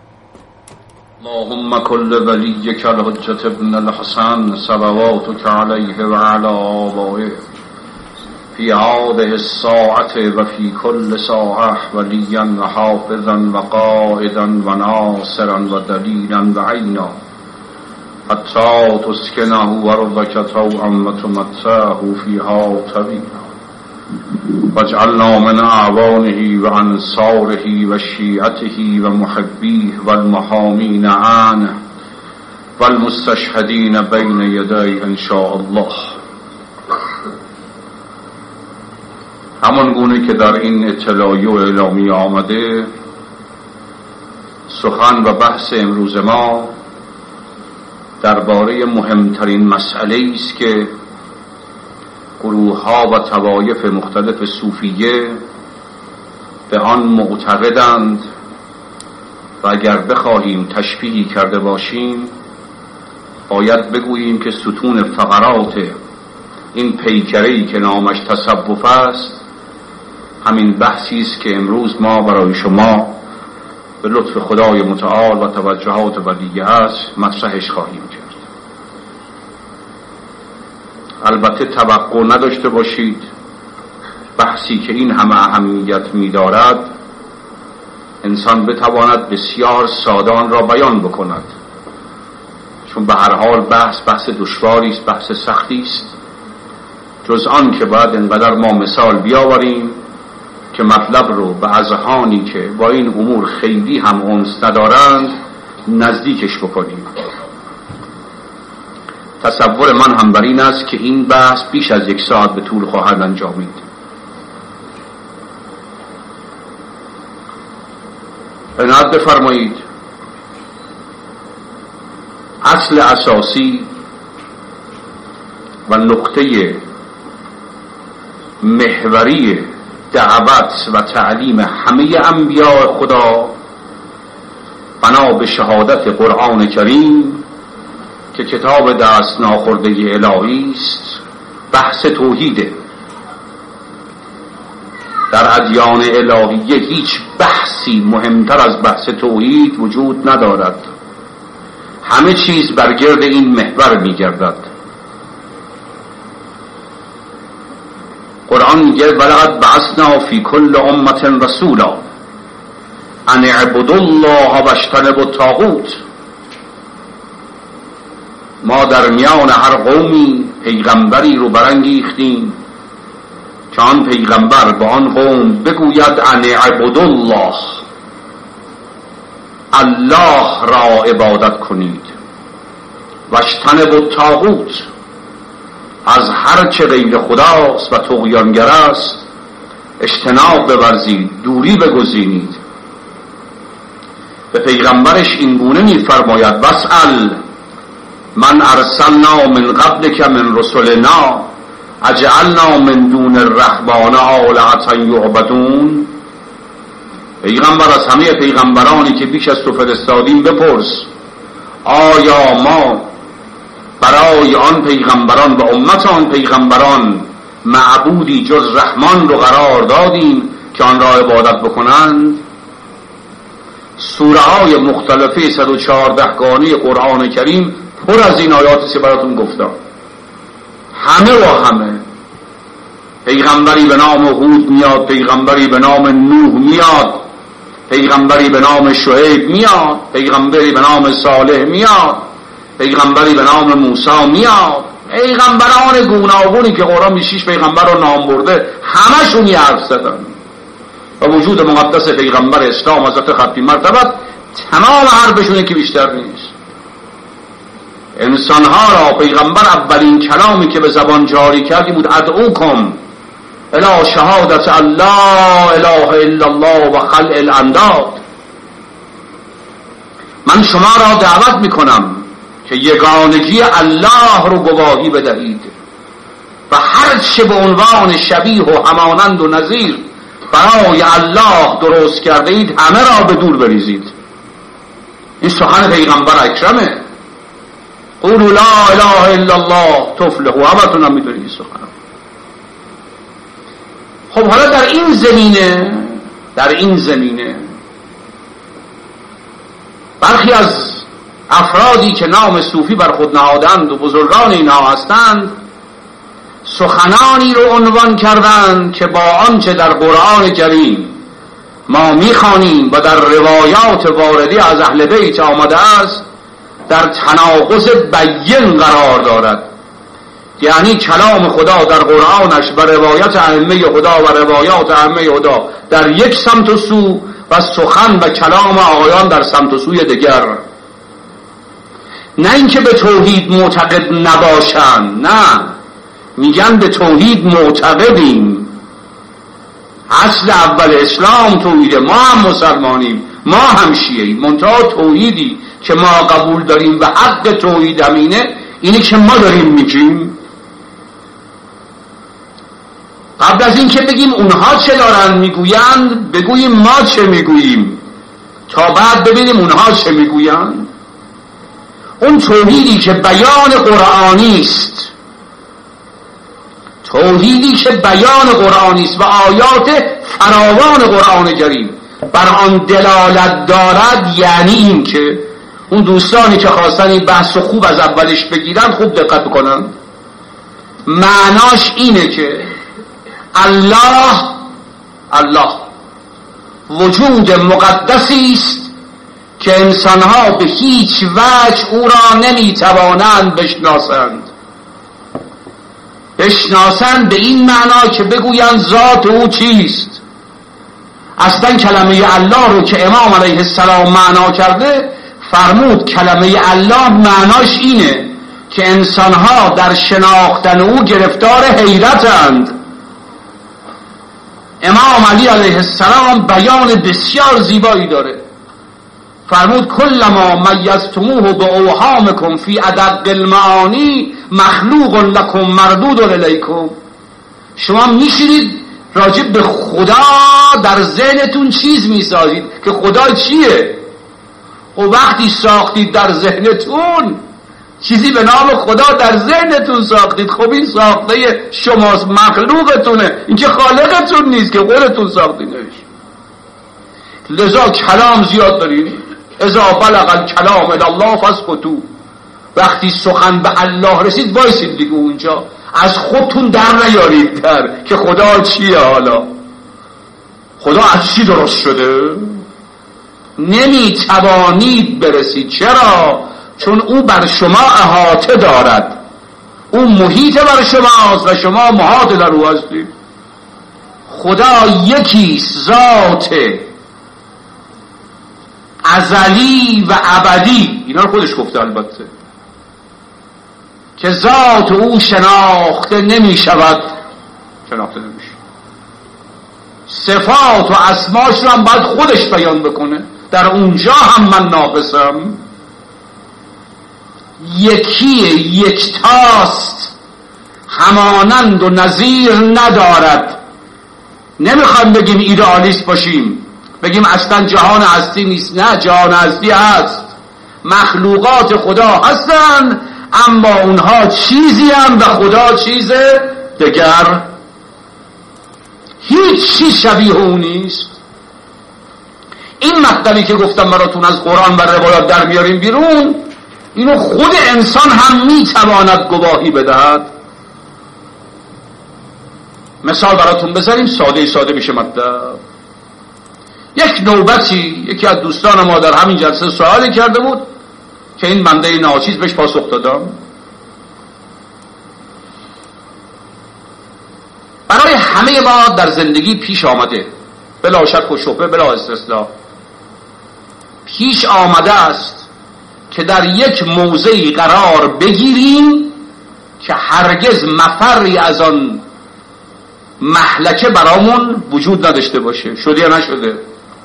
اللهم كل وليك الحجة ابن الحسن صلواتك عليه وعلى آبائه في هذه الساعة وفي كل ساعة وليا وحافظا وقائدا وناصرا ودليلا وعينا حتى تسكنه أرضك طوعا وتمتعه فيها طويلا واجعلنا من أعوانه وأنصاره وشيعته ومحبيه والمحامين عنه والمستشهدين بين يديه إن شاء الله. همان گونه که در این اطلاعیه و اعلامیه آمده، سخن و بحث امروز ما درباره مهمترین مسئله است که گروه‌ها و طوایف مختلف صوفیه به آن معتقدند و اگر بخواهیم تشبیهی کرده باشیم باید بگوییم که ستون فقرات این پیکره‌ای که نامش تصوف است همین بحثی است که امروز ما برای شما به لطف خدای متعال و توجهات ولیه است مطرحش خواهیم کرد. البته توقع نداشته باشید بحثی که این همه اهمیت می‌دارد انسان بتواند بسیار سادان را بیان بکند، چون به هر حال بحث دشواری است، بحث سختی است. جز آن که باید انقدر ما مثال بیاوریم که مطلب رو به اذهانی که با این امور خیلی هم انس ندارند نزدیکش بکنیم. تصور من هم بر این است که این بحث بیش از 1 ساعت به طول خواهد انجامید. عنایت بفرمایید اصل اساسی و نقطه محوری دعوت و تعلیم همه انبیاء خدا بنا به شهادت قرآن کریم که کتاب دست ناخورده الهی است بحث توحیده. در ادیان الهیه هیچ بحثی مهمتر از بحث توحید وجود ندارد. همه چیز بر گرد این محور می‌گردد. قرآن میگه ولقد بعثنا فی کل امة رسولا ان اعبدوا الله واجتنبوا الطاغوت. ما در میان هر قومی پیغمبری رو برانگیختیم که آن پیغمبر به آن قوم بگوید ان اعبدوا الله، الله را عبادت کنید، واجتنبوا الطاغوت، از هر چه غیر خداست و طغیانگر است اجتناب بورزید، دوری بگزینید. به پیغمبرش این گونه می‌فرماید واسأل من ارسلنا من قبلک من رسلنا اجعلنا من دون الرحمن آلهة یعبدون. پیغمبر از همه پیغمبرانی که بیش از تو فرستادیم بپرس آیا ما برای آن پیغمبران و امت آن پیغمبران معبودی جز رحمان رو قرار دادیم که آن را عبادت بکنند؟ سوره های مختلفه 114 گانه قرآن کریم پر از این آیاتی که براتون گفتم. همه و همه پیغمبری به نام هود میاد، پیغمبری به نام نوح میاد، پیغمبری به نام شعیب میاد، پیغمبری به نام صالح میاد، پیغمبری به نام موسی میاد. پیغمبران گوناگونی که قرآن 26 پیغمبر رو نام برده همشون یه حرف زدن و وجود مقدس پیغمبر اسلام حضرت خطی مرتبت تمام حرفشونه که بیشتر نیست. انسانها را پیغمبر اولین کلامی که به زبان جاری کردی بود ادعوکم الی شهادت الله اله الا الله و خلع الانداد. من شما را دعوت میکنم که یگانگی الله رو گواهی بدهید و هر چه به عنوان شبیه و همانند و نظیر برای الله درست کرده اید همه را به دور بریزید. این سخن پیغمبر اکرمه. قولوا لا اله الا الله تفلحوا. همتون هم میدونید این سخن. خب حالا در این زمینه برخی از افرادی که نام صوفی بر خود نهادند و بزرگان اینها هستند سخنانی رو عنوان کردند که با آنچه در قرآن کریم ما میخوانیم و در روایات واردی از اهل بیت آمده است در تناقض بیین قرار دارد. یعنی کلام خدا در قرآنش و روایت ائمه خدا و روایات ائمه خدا در یک سمت و سو و سخن و کلام آقایان در سمت و سوی دیگر. نه اینکه به توحید معتقد نباشند، نه، میگن به توحید معتقدیم. اصل اول اسلام توحیده، ما هم مسلمانیم، ما هم شیعیم، منتها توحیدی که ما قبول داریم و حق توحید همینه، اینی که ما داریم میگیم. قبل از این که بگیم اونها چه دارن میگویند بگوییم ما چه میگوییم تا بعد ببینیم اونها چه میگویند. اون توحیدی که بیان قرآنی است، توحیدی که بیان قرآنی است و آیات فراوان قرآن کریم بر آن دلالت دارد، یعنی این که اون دوستانی که خواستن این بحث خوب از اولش بگیرن خوب دقت بکنن. معناش اینه که الله وجود مقدسی است که انسانها به هیچ وجه او را نمیتوانند بشناسند به این معنا که بگویند ذات او چیست. اصلا کلمه الله رو که امام علیه السلام معنا کرده فرمود کلمه الله معناش اینه که انسانها در شناختن او گرفتار حیرتند. امام علی علیه السلام بیان بسیار زیبایی داره. فرمود کلما میزتموه به اوهامکم فی ادق المعانی مخلوق لکم مردود الیکم. شما میشینید راجب به خدا در ذهنتون چیز میسازید که خدا چیه، و وقتی ساختید در ذهنتون چیزی به نام خدا در ذهنتون ساختید، خب این ساخته شماست، مخلوقتونه، این که خالقتون نیست که خودتون ساختیدش. لذا کلام زیاد داریم. اذا بلغ الکلام الی الله فاسکتوا. وقتی سخن به الله رسید وایسید دیگه، اونجا از خودتون در نیارید در که خدا چیه، حالا خدا از چی درست شده. نمیتوانید برسید. چرا؟ چون او بر شما احاطه دارد، او محیط بر شماست و شما محاط در او هستید. خدا یکیست، ذات ازلی و ابدی، اینا رو خودش گفته البته، که ذات او شناخته نمی شود، شناخته نمیشه. صفات و اسماش رو هم باید خودش بیان بکنه. در اونجا هم من ناقصم. یکیه، یکتاست، همانند و نظیر ندارد. نمیخوایم بگیم ایدئالیست باشیم، بگیم اصلا جهان هستی نیست. نه، جهان هستی هست، مخلوقات خدا هستن، اما اونها چیزی هم و خدا چیز دگر. هیچ چیز شبیه اون نیست. این مطلبی که گفتم براتون از قرآن و روایات در میاریم بیرون، اینو خود انسان هم میتواند گواهی بدهد. مثال براتون بذاریم، ساده میشه مطلب. یک نوبتی یکی از دوستان ما در همین جلسه سوالی کرده بود که این بنده ناچیز بهش پاسخ دادم. برای همه ما در زندگی پیش آمده، بلا شک و شبهه، بلا استثناء پیش آمده است که در یک موضعی قرار بگیریم که هرگز مفری از آن مهلکه برامون وجود نداشته باشه. شده یا نشده؟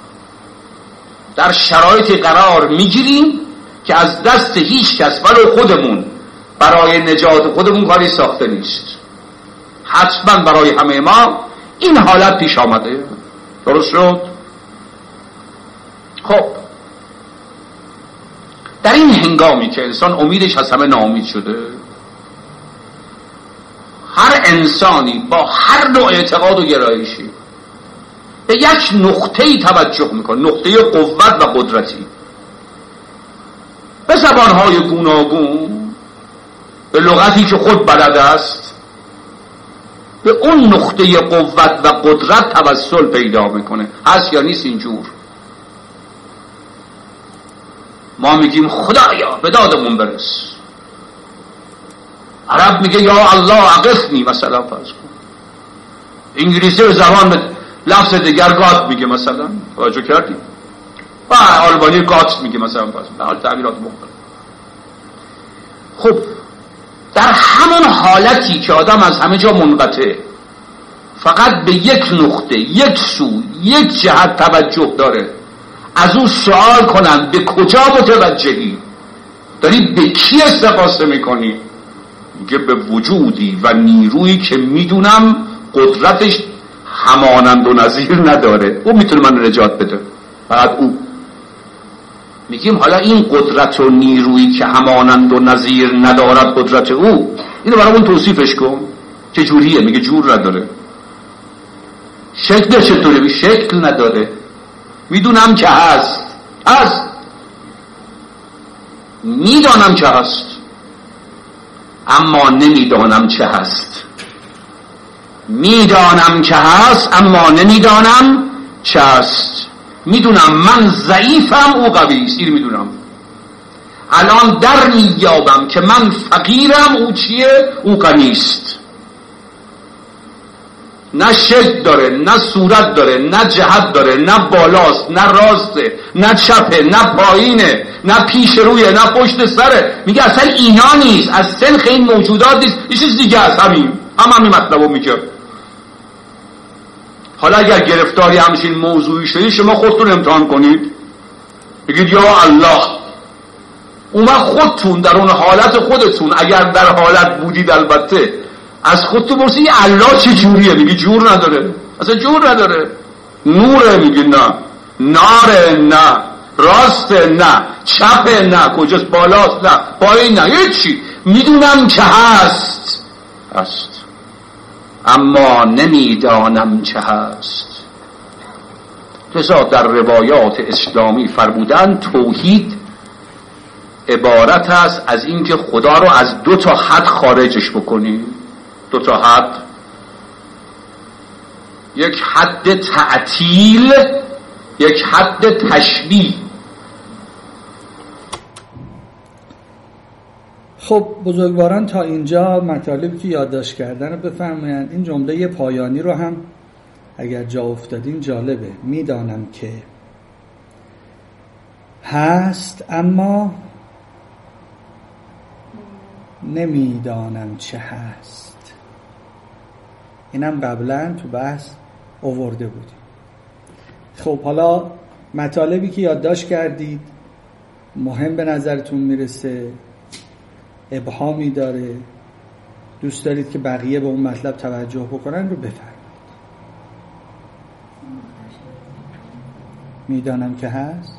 در شرایطی قرار میگیریم که از دست هیچ کس ولو خودمون برای نجات خودمون کاری ساخته نیست. حتما برای همه ما این حالت پیش آمده. درست شد؟ خب در این هنگامی که انسان امیدش از همه ناامید شده، هر انسانی با هر نوع اعتقاد و گرایشی به یک نقطه‌ای توجه میکنه، نقطه قوت و قدرتی، به زبانهای گوناگون، به لغتی که خود بلد است، به اون نقطه قوت و قدرت توسل پیدا میکنه. هست یا نیست اینجور؟ ما میگیم خدایا به دادمون برس. عرب میگه یا الله اغثنی، مثلا فرض کن. انگلیسی به زبان به لفظ دیگر گات میگه، مثلا توجه کردی؟ و آلبانی گات میگه مثلا، فرض کن. حال تعبیرات مختلف. خب در همون حالتی که آدم از همه جا منقطع، فقط به یک نقطه، یک سو، یک جهت توجه داره، از اون سوال کنن به کجا متوجهی؟ داری به کی استغاثه میکنی؟ میگه به وجودی و نیرویی که میدونم قدرتش همانند و نظیر نداره، او میتونه من نجات بده، فقط او. میگیم حالا این قدرت و نیرویی که همانند و نظیر ندارد، قدرت او، اینو برامون توصیفش کن. چه جوریه؟ میگه جور نداره. شکل چطوره؟ شکل نداره. میدونم که هست، میدانم که هست، اما نمیدانم چه هست. میدانم که هست اما نمیدانم چه هست. میدونم من ضعیفم، او قوی است. این میدونم. الان در میابم که من فقیرم، او چیه؟ او غنی است. نه شکل داره، نه صورت داره، نه جهت داره، نه بالاست، نه راسته، نه چپه، نه پایینه، نه پیش رویه، نه پشت سره. میگه اصلا اینا نیست، از سنخ این موجودات نیست، یه چیز دیگه است. همین مطلبو میگه. حالا اگر گرفتاری همچین موضوعی شدید، شما خودتون امتحان کنید. بگید یا الله. اون خودتون در اون حالت خودتون اگر در حالت بودید البته از خودتون پرسید الله چه جوریه؟ میگی جور نداره، اصلا جور نداره. نوره؟ میگی نه. ناره؟ نه. راسته؟ نه. چپه؟ نه. کجاست؟ بالاست؟ نه. پایین؟ نه. هیچی. میدونم که هست اما نمیدانم چه هست. لذا در روایات اسلامی فرمودن توحید عبارت است از اینکه خدا رو از 2 تا حد خارجش بکنی. 2 تا حد، یک حد تعطیل، یک حد تشبیه. خب بزرگواران تا اینجا مطالبی که یادداشت کردن رو بفرمایند. این جمله پایانی رو هم اگر جا افتادین جالبه. میدانم که هست اما نمیدانم چه هست. اینم قبلا تو بحث آورده بودیم. خب حالا مطالبی که یادداشت کردید مهم به نظرتون میرسه، ابهامی داره، دوست دارید که بقیه به اون مطلب توجه بکنن رو بفرمایید. میدانم که هست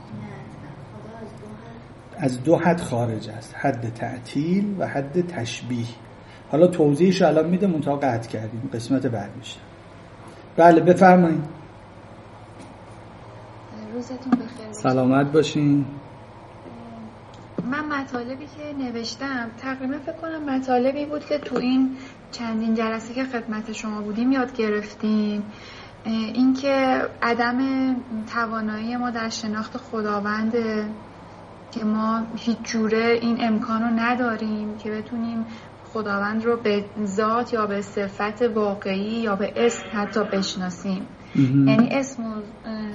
از 2 حد خارج است، حد تعطیل و حد تشبیه. حالا توضیحش الان میده، منتها قطع کردیم، قسمت بعد میشه. بله بفرمایید. روزتون بخیر. سلامت باشین. من مطالبی که نوشتم تقریبا فکر کنم مطالبی بود که تو این چندین جلسه که خدمت شما بودیم یاد گرفتیم. اینکه عدم توانایی ما در شناخت خداونده که ما هیچ جوره این امکانو نداریم که بتونیم خداوند رو به ذات یا به صفت واقعی یا به اسم حتی بشناسیم. یعنی اسم و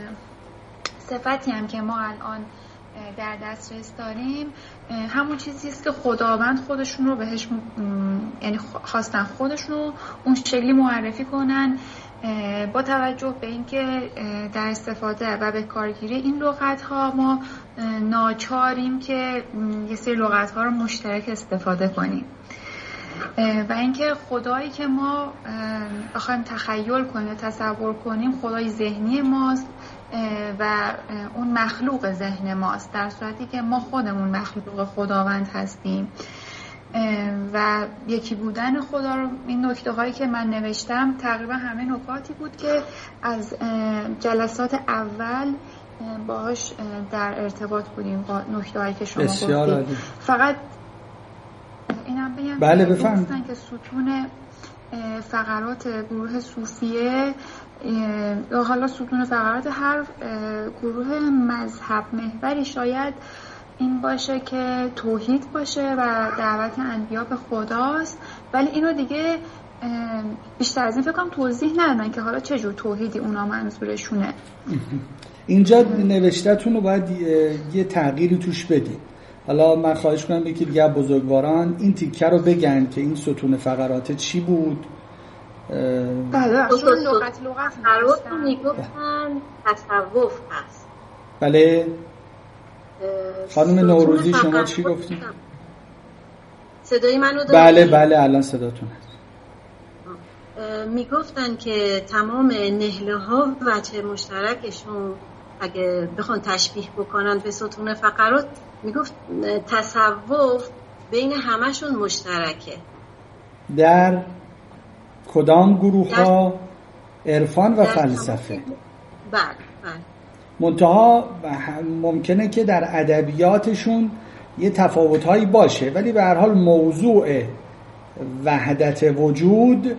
صفتی هم که ما الان در دسترس داریم همون چیزی است که خداوند خودشون رو بهش یعنی خواستن خودشون رو اون شکلی معرفی کنن، با توجه به اینکه در استفاده و به کارگیری این لغت‌ها ما ناچاریم که یه سری لغت‌ها رو مشترک استفاده کنیم و اینکه خدایی که ما بخوایم تخیل کنیم، تصور کنیم، خدای ذهنی ماست و اون مخلوق ذهن ماست، در صورتی که ما خودمون مخلوق خداوند هستیم. و یکی بودن خدا رو، این نکته هایی که من نوشتم تقریبا همه نکاتی بود که از جلسات اول باهاش در ارتباط بودیم با نکته هایی که شما گفتید. فقط اینم بگم بله بفهم که ستون فقرات گروه صوفیه یا حالا ستون فقرات هر گروه مذهب محوری شاید این باشه که توحید باشه و دعوت انبیا به خداست، ولی اینو دیگه بیشتر از این فکر کنم توضیح ندادن که حالا چه جور توحیدی اونا منظورشونه. اینجا نوشته‌تون رو باید یه تغییری توش بدید. حالا من خواهش کنم یکی دیگه بزرگواران این تیکه رو بگن که این ستون فقرات چی بود. بله چون لغت فقرات رو میگفتن تصوف هست. بله خانم نوروزی شما چی گفتید؟ صدای منو دارید؟ بله بله الان صداتون هست. میگفتن که تمام نهله ها وجه مشترکشون اگه بخوان تشبیه بکنن به ستون فقرات، میگفت تصوف بین همشون مشترکه. در کدام گروه ها؟ عرفان و فلسفه. بله بله. منتها ممکنه که در ادبیاتشون یه تفاوت‌هایی باشه، ولی به هر حال موضوع وحدت وجود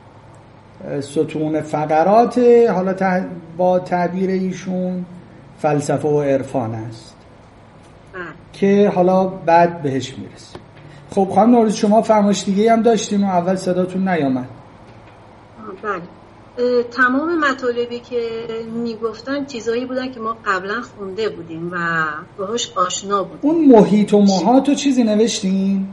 ستون فقرات حالا با تعبیر ایشون فلسفه و عرفان است که حالا بعد بهش میرسیم. خب خانم نوروزی شما فرمایش دیگه هم داشتین و اول صداتون نیامد. بله تمام مطالبی که میگفتن چیزایی بودن که ما قبلا خونده بودیم و باهاش آشنا بودیم. اون محیط و محاط و چیزی نوشتین؟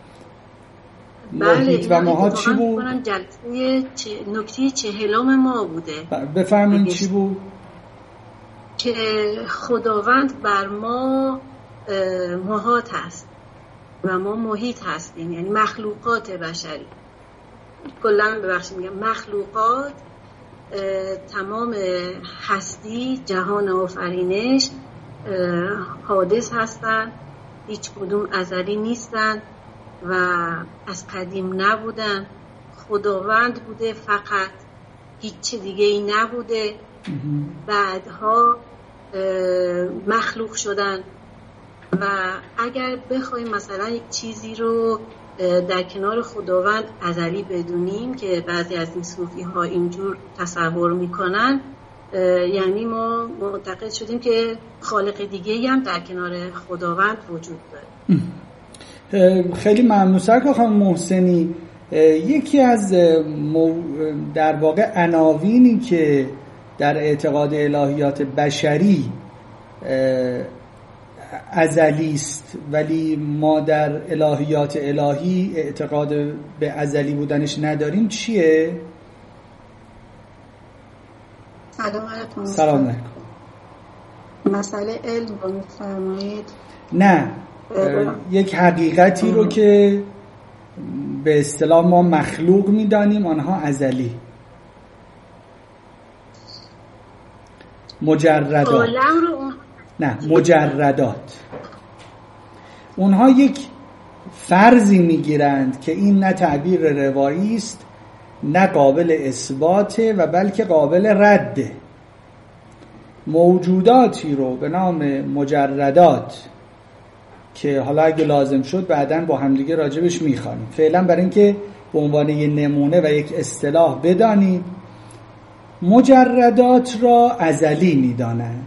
بله محیط و محاط چی بود؟ جلسه نکته 40 ما بوده. بفرمایید چی بود؟ که خداوند بر ما محاط هست و ما محیط هستیم، یعنی مخلوقات بشری کلا، ببخشید میگم مخلوقات، تمام هستی، جهان آفرینش حادث هستند، هیچ کدوم ازلی نیستند و از قدیم نبودن. خداوند بوده فقط، هیچ دیگه ای نبوده. بعدها مخلوق شدن و اگر بخوایم مثلا یک چیزی رو در کنار خداوند ازلی بدونیم که بعضی از این صوفی ها اینجور تصور میکنن، یعنی ما معتقد شدیم که خالق دیگه هم در کنار خداوند وجود داره. خیلی ممنون سرکار خانم محسنی. یکی از در واقع عناوینی که در اعتقاد الهیات بشری ازلی است ولی ما در الهیات الهی اعتقاد به ازلی بودنش نداریم چیه؟ سلام علیکم. مسئله علم رو می‌فرمایید؟ نه، یک حقیقتی رو که به اصطلاح ما مخلوق می‌دانیم آنها ازلی. مجردات. نه، مجردات. اونها یک فرضی میگیرند که این نه تعبیر روایی است، نه قابل اثباته و بلکه قابل رده. موجوداتی رو به نام مجردات که حالا اگه لازم شد بعداً با همدیگه راجبش میخوانیم، فعلا برای اینکه به عنوان یه نمونه و یک اصطلاح بدانید، مجردات را ازلی میدانند.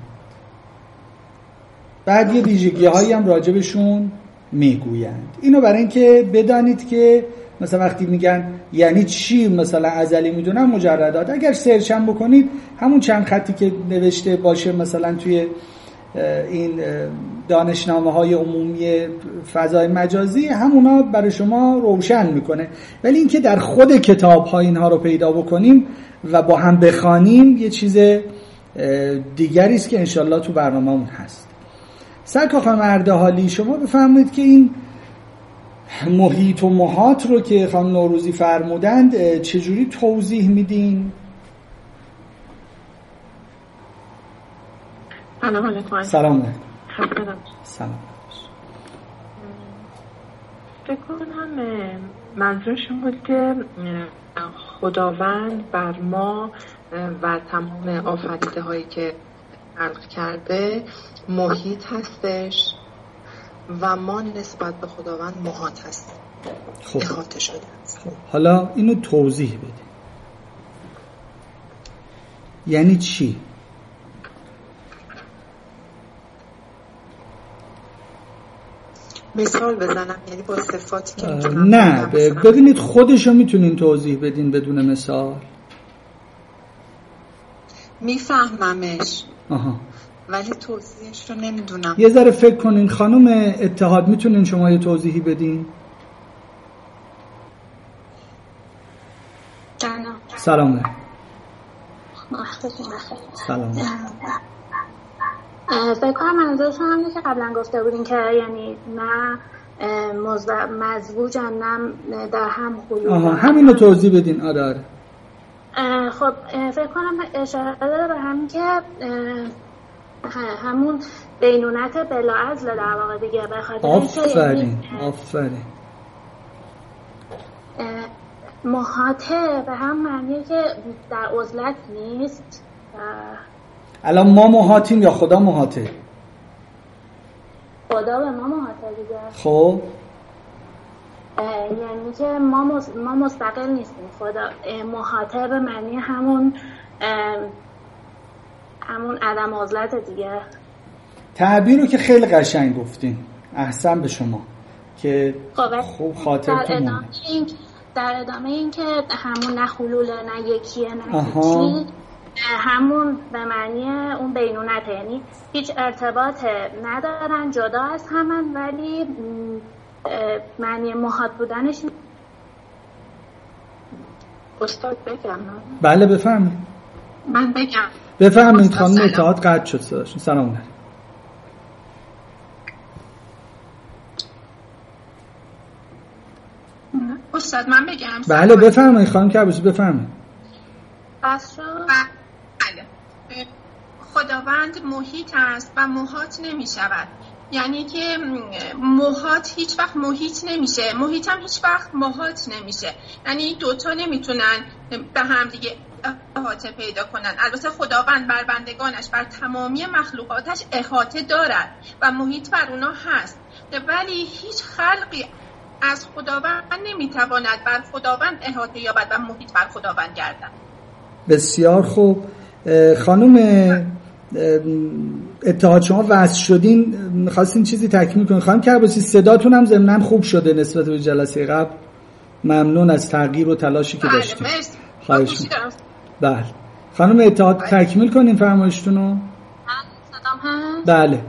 بعد یه ویژگی هایی هم راجبشون میگویند. اینو برای اینکه بدانید که مثلا وقتی میگن یعنی چی مثلا ازلی میدونن مجردات، اگر سرچ هم بکنید همون چند خطی که نوشته باشه مثلا توی این دانشنامه های عمومی فضای مجازی، همونا برای شما روشن میکنه. ولی اینکه در خود کتاب ها اینها رو پیدا بکنیم و با هم بخوانیم یه چیز دیگری است که انشالله تو برنامه‌مون هست. سرکار خانم اردهالی، شما بفرمایید که این محیط و محاط رو که خانم نوروزی فرمودند چجوری توضیح میدین؟ سلام علیکم. سلام علیکم. سلام. فکر کنم منظورشون بود که خداوند بر ما و تمام آفریده هایی که خلق کرده محیط هستش و ما نسبت به خداوند محاط هستیم. احاطه شده است. حالا اینو توضیح بده. یعنی چی؟ مثال بزنم، یعنی با صفاتی که نه ببینید خودشو میتونین توضیح بدین بدون مثال؟ میفهممش آها، ولی توضیحش رو نمیدونم. یه ذره فکر کنین. خانم اتحاد میتونین شما یه توضیحی بدین؟ سلام علیکم. سلام. فکر کنم منظورشون همونه که قبلا گفته بودین که یعنی نه مزوجن نه در هم خلوط. آها، همین رو توضیح بدین. آره. خب فکر کنم اشاره داره به همین که همون بینونت بلاعزل در واقع دیگه، به خاطر آفرین. محاطه به هم معنیه که در عزلت نیست. الان ما محاطیم یا خدا محاطه؟ خدا به ما محاطه دیگه. خب یعنی که ما مستقل نیستیم. خدا محاطه به معنی همون عدم عزلت دیگه. تعبیر رو که خیلی قشنگ گفتین، احسن به شما که خوب خاطرتون. در ادامه این که همون نه خلوله نه یکیه نه هیچی، همون به معنی اون بینونته، یعنی هیچ ارتباط ندارن، جدا از همن، ولی معنی محاط بودنش. استاد بگم؟ بله بفرمایید. من بگم بفرمایید خانم اتحاد. قطع شد صداشون. سلام علیکم. استاد من بگم؟ بله بفرمایید خانم کربوسی بفرمایید. بله. خداوند محیط است و محاط نمی شود. یعنی که محاط هیچ وقت محیط نمیشه، محیط هم هیچ وقت محاط نمیشه. یعنی دوتا نمیتونن به هم دیگه احاطه پیدا کنن. البته خداوند بر بندگانش، بر تمامی مخلوقاتش احاطه دارد و محیط بر اونا هست، ولی هیچ خلقی از خداوند نمیتواند بر خداوند احاطه یابد و محیط بر خداوند گردد. بسیار خوب. خانم اتحاد شما وصل شدین، می‌خواستین چیزی تکمیل کنین. خانم کربوسی صداتون هم ضمناً خوب شده نسبت به جلسه قبل. ممنون از تغییر و تلاشی که داشتین. خواهش می‌کنم. بله خانم اتحاد تکمیل کنین فرمایشتون رو. صدام هست؟ بله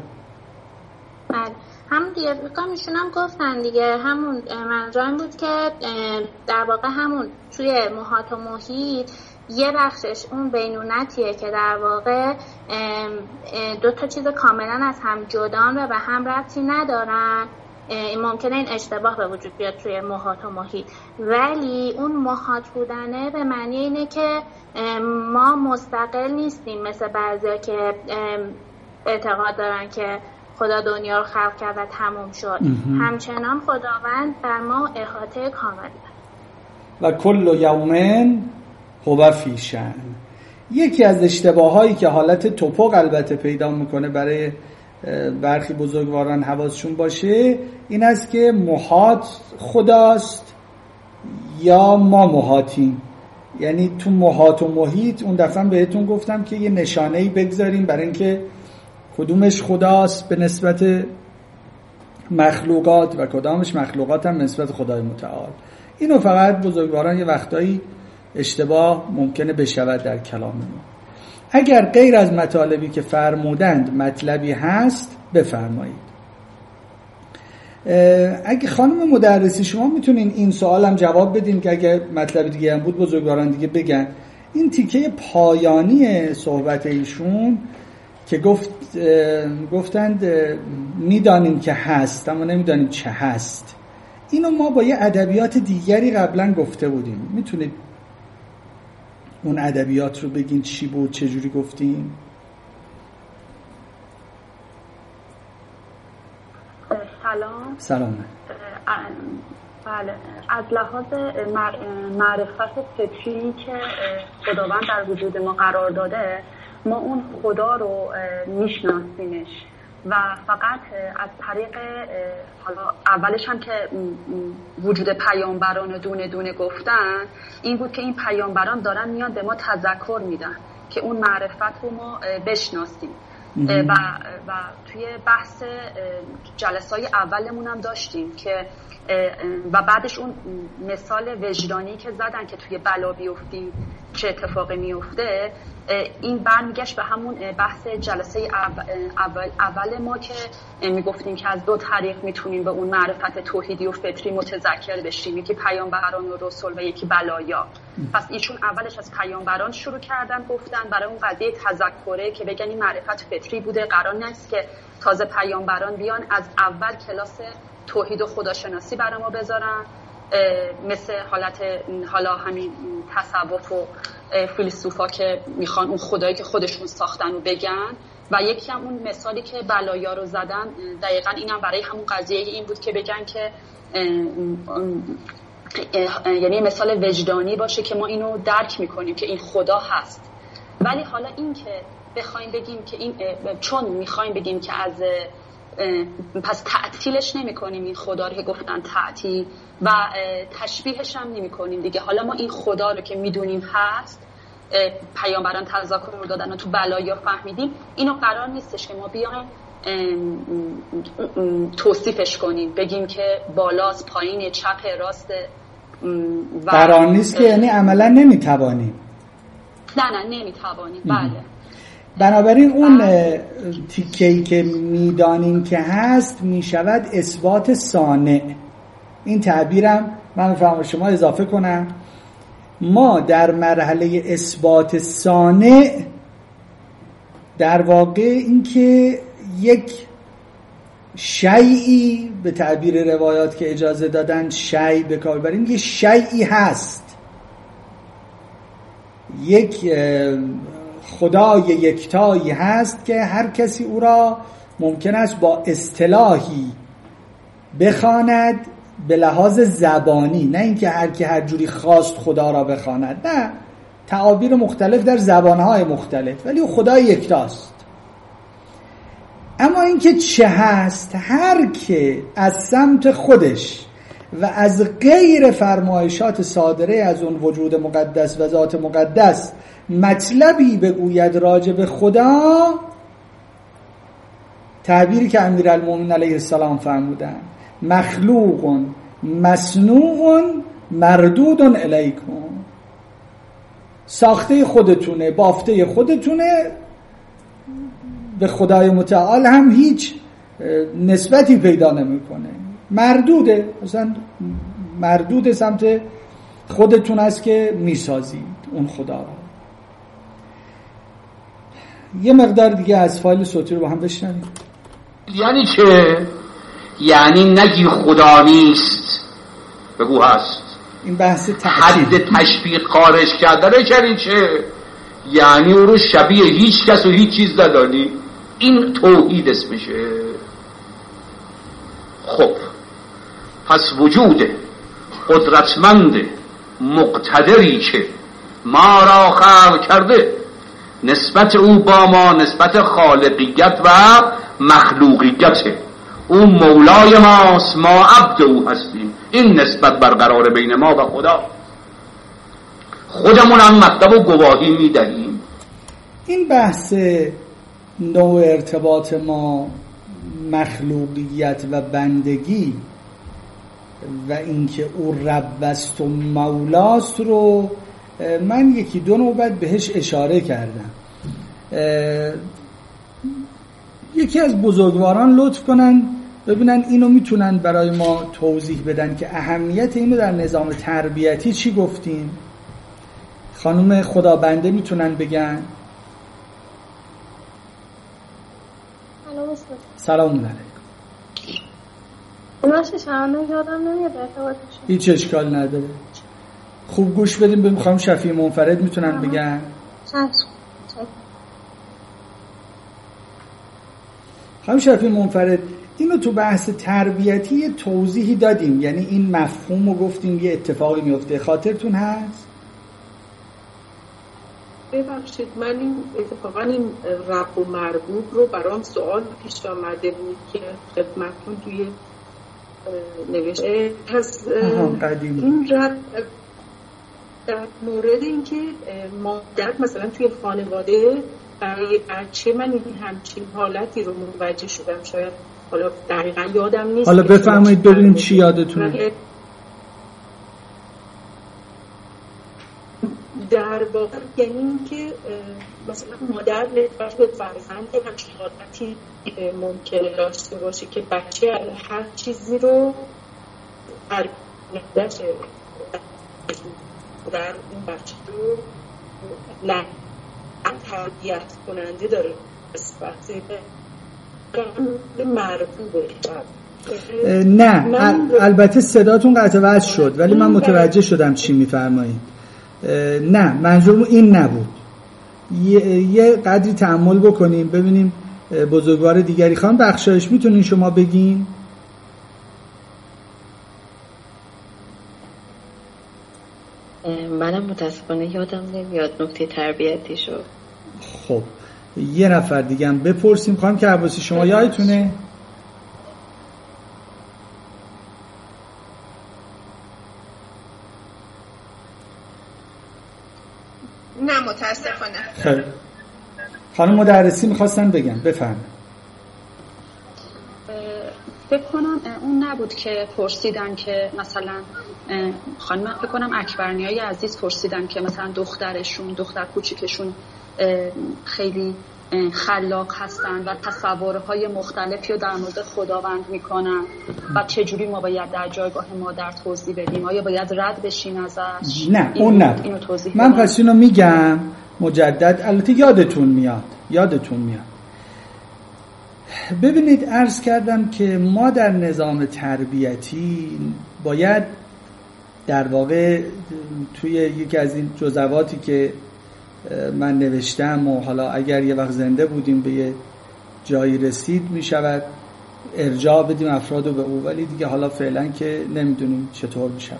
همون دیگه ایشون هم گفتن دیگه، همون منظورم بود که در واقع همون توی محاط و محیط یه بخشش اون بینونتیه که در واقع دو تا چیز کاملا از هم جدان و به هم ربطی ندارن. ممکنه این اشتباه به وجود بیاد توی محاط و محیط، ولی اون محاط بودنه به معنی اینه که ما مستقل نیستیم مثل بعضیا که اعتقاد دارن که خدا دنیا رو خلق کرد و تموم شد. همچنان خداوند بر ما احاطه کامل داره. و کل یومن هو فی شأن. یکی از اشتباهایی که حالت توپق البته پیدا میکنه برای برخی بزرگواران حواسشون باشه این است که محاط خداست یا ما محاطیم. یعنی تو محاط و محیط اون دفعه بهتون گفتم که یه نشانه‌ای بگذاریم برای اینکه کدومش خداست به نسبت مخلوقات و کدامش مخلوقات هم نسبت خدای متعال. اینو فقط بزرگواران یه وقتایی اشتباه ممکنه بشود در کلام ما. اگر غیر از مطالبی که فرمودند مطلبی هست بفرمایید. اگه خانم مدرسی شما میتونین این سوالم جواب بدین که اگه مطلب دیگه هم بود بزرگواران دیگه بگن. این تیکه پایانی صحبت ایشون که گفتند میدانیم که هست اما نمیدانیم چه هست، اینو ما با یه ادبیات دیگری قبلا گفته بودیم. میتونید اون ادبیات رو بگین چی بود، چه جوری گفتیم؟ سلام. بله، از لحاظ معرفت فطری که خداوند در وجود ما قرار داده، ما اون خدا رو میشناسیمش و فقط از طریق حالا اولش هم که وجود پیامبران دونه دونه گفتن این بود که این پیامبران دارن میان به ما تذکر میدن که اون معرفت رو ما بشناسیم و توی بحث جلسه‌های اولمون هم داشتیم که و بعدش اون مثال وجدانی که زدن که توی بلا بیفتی چه اتفاقی میفته، این برمیگشت به همون بحث جلسه اول ما که میگفتیم که از دو طریق میتونیم به اون معرفت توحیدی و فطری متذکر بشیم، یکی پیامبران و رسول و یکی بلایا. پس ایشون اولش از پیامبران شروع کردن گفتن برای اون قضیه تذکره که بگن این معرفت فطری بوده، قرار نیست که تازه پیامبران بیان از اول کلاس توحید و خداشناسی برای ما بذارن، مثل حالا همین تصوف و فیلسوفا که میخوان اون خدایی که خودشون ساختن رو بگن. و یکی هم اون مثالی که بلایا رو زدن دقیقاً اینم برای همون قضیه این بود که بگن که یعنی مثال وجدانی باشه که ما اینو درک میکنیم که این خدا هست. ولی حالا این که بخوایم بگیم که این چون میخوایم بگیم که از پس تعطیلش نمی کنیم این خدا رو که گفتن تعطیل و تشبیهش هم نمی کنیم دیگه. حالا ما این خدا رو که میدونیم هست، پیامبران تذکر رو دادن و تو بلایا فهمیدیم، اینو قرار نیستش که ما بیایم توصیفش کنیم، بگیم که بالاست، پایین، چپ، راست. قرار نیست که یعنی عملا نمیتوانیم. نه نمیتوانیم. بله. بنابراین اون تیکه‌ای که میدانیم که هست میشود اثبات صانع. این تعبیرم من بفرمایید شما اضافه کنم. ما در مرحله اثبات صانع در واقع اینکه یک شیئی به تعبیر روایات که اجازه دادن شیء به کار بریم، یه شیئی هست، یک خدای یکتایی هست که هر کسی او را ممکن است با اصطلاحی بخواند به لحاظ زبانی، نه اینکه هر کی هر جوری خواست خدا را بخواند، نه، تعابیر مختلف در زبانهای مختلف، ولی او خدای یکتاست. اما اینکه چه هست، هر که از سمت خودش و از غیر فرمایشات صادره از اون وجود مقدس و ذات مقدس مطلبی بگوید راجع به خدا، تعبیری که امیرالمومنین علیه السلام فرمودن، مخلوق مصنوع مردود الیکم، ساخته خودتونه، بافته خودتونه، به خدای متعال هم هیچ نسبتی پیدا نمیکنه، مردوده، مثلا مردود سمت خودتون است که میسازید اون خدا را. یه مقدار دیگه از فایل صوتی رو با هم بشنویم. یعنی چه؟ یعنی نگی خدا نیست، بگو هست. این بحث حد تشبیه خارج کردن یعنی چه؟ یعنی او رو شبیه هیچ کس و هیچ چیز ندانی، این توحید اسمشه. خب پس وجود قدرتمند مقتدری که ما را خلق کرده، نسبت او با ما نسبت خالقیت و مخلوقیته، او مولای ماست، ما عبد او هستیم، این نسبت برقرار بین ما و خدا. خودمون هم مطلب و گواهی میدهیم. این بحث نوع ارتباط ما، مخلوقیت و بندگی و اینکه او رب است و مولاست رو من یکی دو نوبت بهش اشاره کردم. یکی از بزرگواران لطف کنن ببینن اینو میتونن برای ما توضیح بدن که اهمیت اینو در نظام تربیتی چی گفتیم. خانم خدابنده میتونن بگن؟ سلام علیکم. یادم نمیاد ارتباطش. هیچ اشکال نداره. خوب گوش بدیم. به خانم شفیع منفرد میتونن بگن؟ خانم شفیع منفرد، اینو تو بحث تربیتی توضیحی دادیم، یعنی این مفهوم رو گفتیم یه اتفاقی میفته، خاطرتون هست؟ ببخشید من این اتفاقا این رب و مربوب رو برام سوال پیش آمده بود که خدمتتون توی نوشته هست. این رب در مورد اینکه مادر مثلا توی خانواده برای بچه من این همچین حالتی رو متوجه شدم، شاید حالا دقیقا یادم نیست. حالا بفرمایید ببینیم چی یادتونه. در واقع یعنی اینکه مثلا مادر نسبت به فرزند همچین حالتی ممکنه داشته باشه که بچه هر چیزی رو نگذشه در اون بچه رو نه تربیت کننده داره نسبت به مربوبه. نه البته صداتون قطع وصل شد ولی من متوجه شدم چی میفرمایید. نه منظورم این نبود. یه قدری تأمل بکنیم ببینیم بزرگوار دیگری. خانم بخشایش میتونین شما بگین؟ منم متاسفانه یادم نمیاد نکته تربیتی شو. خب یه نفر دیگه هم بپرسیم. خانم که عباسی شما یادتونه؟ نه متاسفانه. خیلی خانم مدرسی میخواستن بگم، بفرمایید. فکر کنم اون نبود که پرسیدن که مثلا خانم فکر کنم اکبرنیای عزیز پرسیدن که مثلا دختر کوچیکشون خیلی خلاق هستن و تصورهای مختلفی رو در مورد خداوند میکنن و چجوری ما باید در جایگاه مادر توضیح بدیم؟ آیا باید رد بشین ازش؟ نه اون نه. من پس اینو میگم مجدد، البته یادتون میاد. ببینید عرض کردم که ما در نظام تربیتی باید در واقع توی یکی از این جزواتی که من نوشتم و حالا اگر یه وقت زنده بودیم به یه جایی رسید میشود ارجاع بدیم افراد رو به او، ولی دیگه حالا فعلا که نمیدونیم چطور میشود.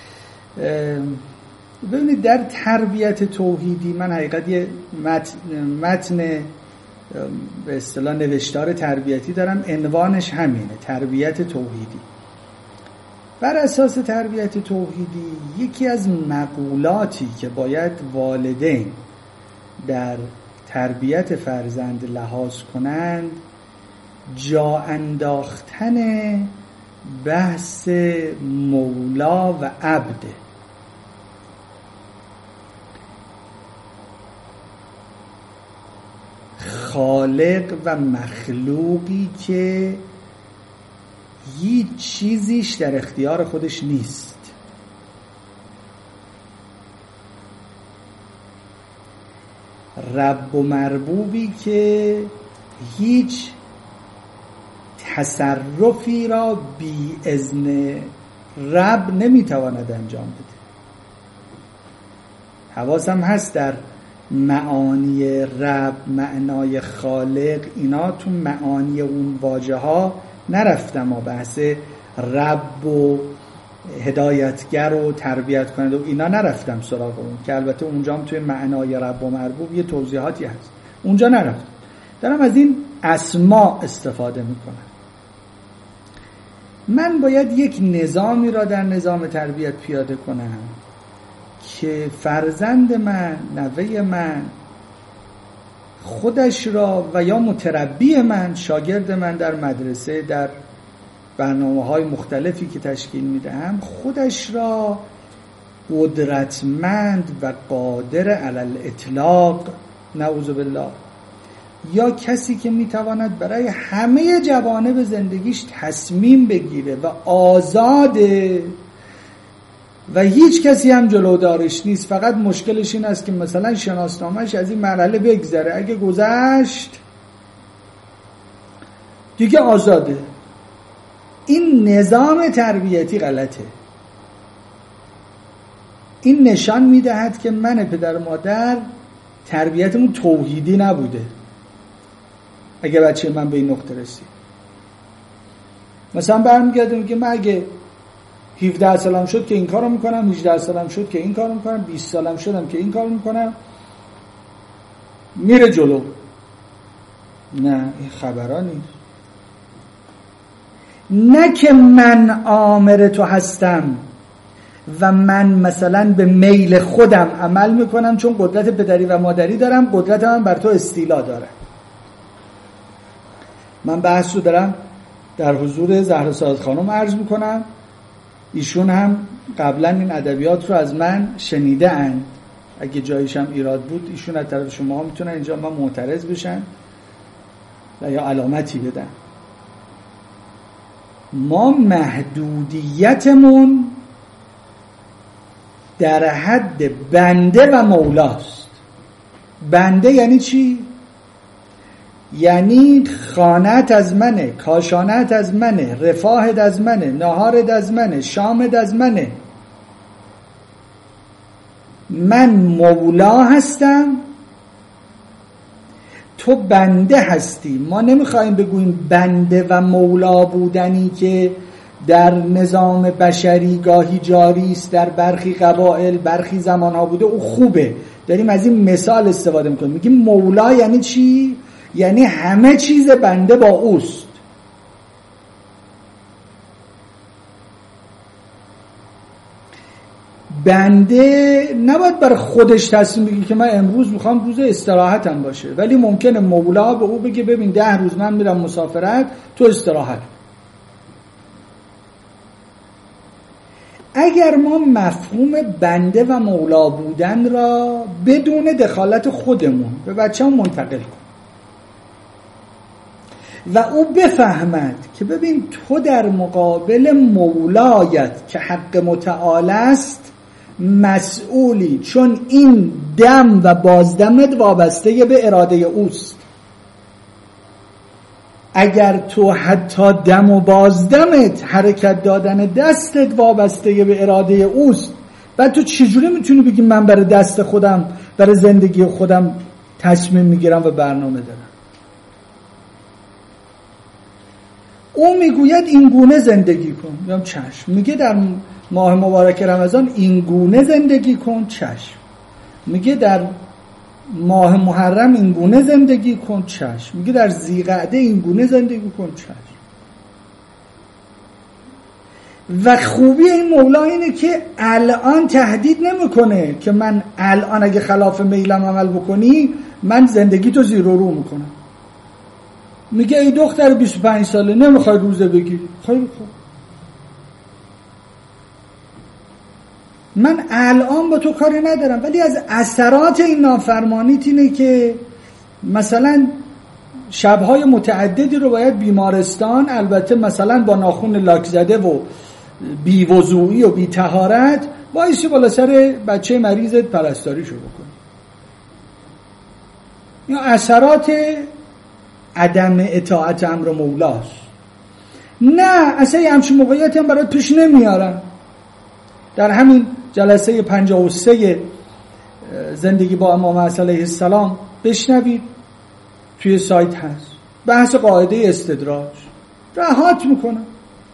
ببینید در تربیت توحیدی من حقیقت یه متن به اصطلاح نوشتار تربیتی دارم، عنوانش همینه، تربیت توحیدی. بر اساس تربیت توحیدی یکی از مقولاتی که باید والدین در تربیت فرزند لحاظ کنند جا انداختن بحث مولا و عبد. خالق و مخلوقی که هیچ چیزیش در اختیار خودش نیست. رب و مربوبی که هیچ تصرفی را بی اذن رب نمیتواند انجام بده. حواسم هست در معانی رب، معنای خالق، اینا تو معانی اون واژه ها نرفتم و بحث رب و هدایتگر و تربیت کننده و اینا نرفتم سراغ اون، که البته اونجا هم توی معنای رب و مربوب یه توضیحاتی هست، اونجا نرفتم. دارم از این اسما استفاده میکنم. من باید یک نظامی را در نظام تربیت پیاده کنم که فرزند من، نوه من، خودش را و یا متربی من، شاگرد من در مدرسه، در برنامه‌های مختلفی که تشکیل میدهم، خودش را قدرتمند و قادر علی الاطلاق، نعوذ بالله، یا کسی که میتواند برای همه جوانب زندگیش تصمیم بگیره و آزاده و هیچ کسی هم جلودارش نیست. فقط مشکلش این است که مثلا شناسنامه‌اش از این مرحله بگذره، اگه گذشت دیگه آزاده. این نظام تربیتی غلطه. این نشان میدهد که من پدر و مادر تربیتمون توحیدی نبوده اگه بچه من به این نقطه رسید. مثلا برمیگردم میگه من اگه 17 سالم شد که این کارو میکنم، 18 سالم شد که این کارو میکنم، 20 سالم شدم که این کارو میکنم، میره جلو. نه، این خبرها نیست. نه که من آمر تو هستم و من مثلا به میل خودم عمل میکنم چون قدرت پدری و مادری دارم، قدرت من بر تو استیلا داره. من بحث رو دارم در حضور زهرا سعادت خانم عرض میکنم. ایشون هم قبلا این ادبیات رو از من شنیده اند. اگه جایش هم ایراد بود ایشون از طرف شما ها میتونن اینجا من معترض بشن و یا علامتی بدن. ما محدودیتمون در حد بنده و مولاست. بنده یعنی چی؟ یعنی خانت از منه، کاشانت از منه، رفاهت از منه، نهارت از منه، شامت از منه. من مولا هستم، تو بنده هستی. ما نمیخوایم بگوییم بنده و مولا بودنی که در نظام بشری گاهی جاری است، در برخی قبایل برخی زمانها بوده، او خوبه. داریم از این مثال استفاده میکنیم. میگیم مولا یعنی چی؟ یعنی همه چیز بنده با اوست. بنده نباید برای خودش تصمیم بگیره که من امروز میخوام روز استراحتم باشه، ولی ممکنه مولا به او بگه ببین 10 روز من میرم مسافرت، تو استراحت. اگر ما مفهوم بنده و مولا بودن را بدون دخالت خودمون به بچه‌مون منتقل کنیم، و او بفهمد که ببین تو در مقابل مولایت که حق متعال است مسئولی، چون این دم و بازدمت وابسته به اراده اوست. اگر تو حتی دم و بازدمت، حرکت دادن دستت وابسته به اراده اوست، بعد تو چجوری میتونی بگی من برای دست خودم، برای زندگی خودم تصمیم میگیرم و برنامه دارم؟ او میگوید این گونه زندگی کن، میگم چشم. میگه در ماه مبارک رمضان این گونه زندگی کن، چشم. میگه در ماه محرم این گونه زندگی کن، چشم. میگه در ذی‌قعده این گونه زندگی کن، چشم. و خوبی این مولا اینه که الان تهدید نمیکنه که من الان اگه خلاف میلم عمل بکنی من زندگی تو زیر و رو میکنم. میگه ای دختر 25 ساله نمیخوای روزه بگیری، خیلی خوب، من الان با تو کاری ندارم، ولی از اثرات این نافرمانیت اینه که مثلا شبهای متعددی رو باید بیمارستان، البته مثلا با ناخن لاک زده و بی وضوئی و بی طهارت، بایستی بالا سر بچه مریضت پرستاری شو بکن. یا اثرات عدم اطاعت امر مولاست. نه اصلا همچین موقعیتی هم برات پیش نمیارن. در همین جلسه 53 زندگی با امام حسن علیه السلام بشنوید، توی سایت هست، بحث قاعده استدراج رهات میکنم.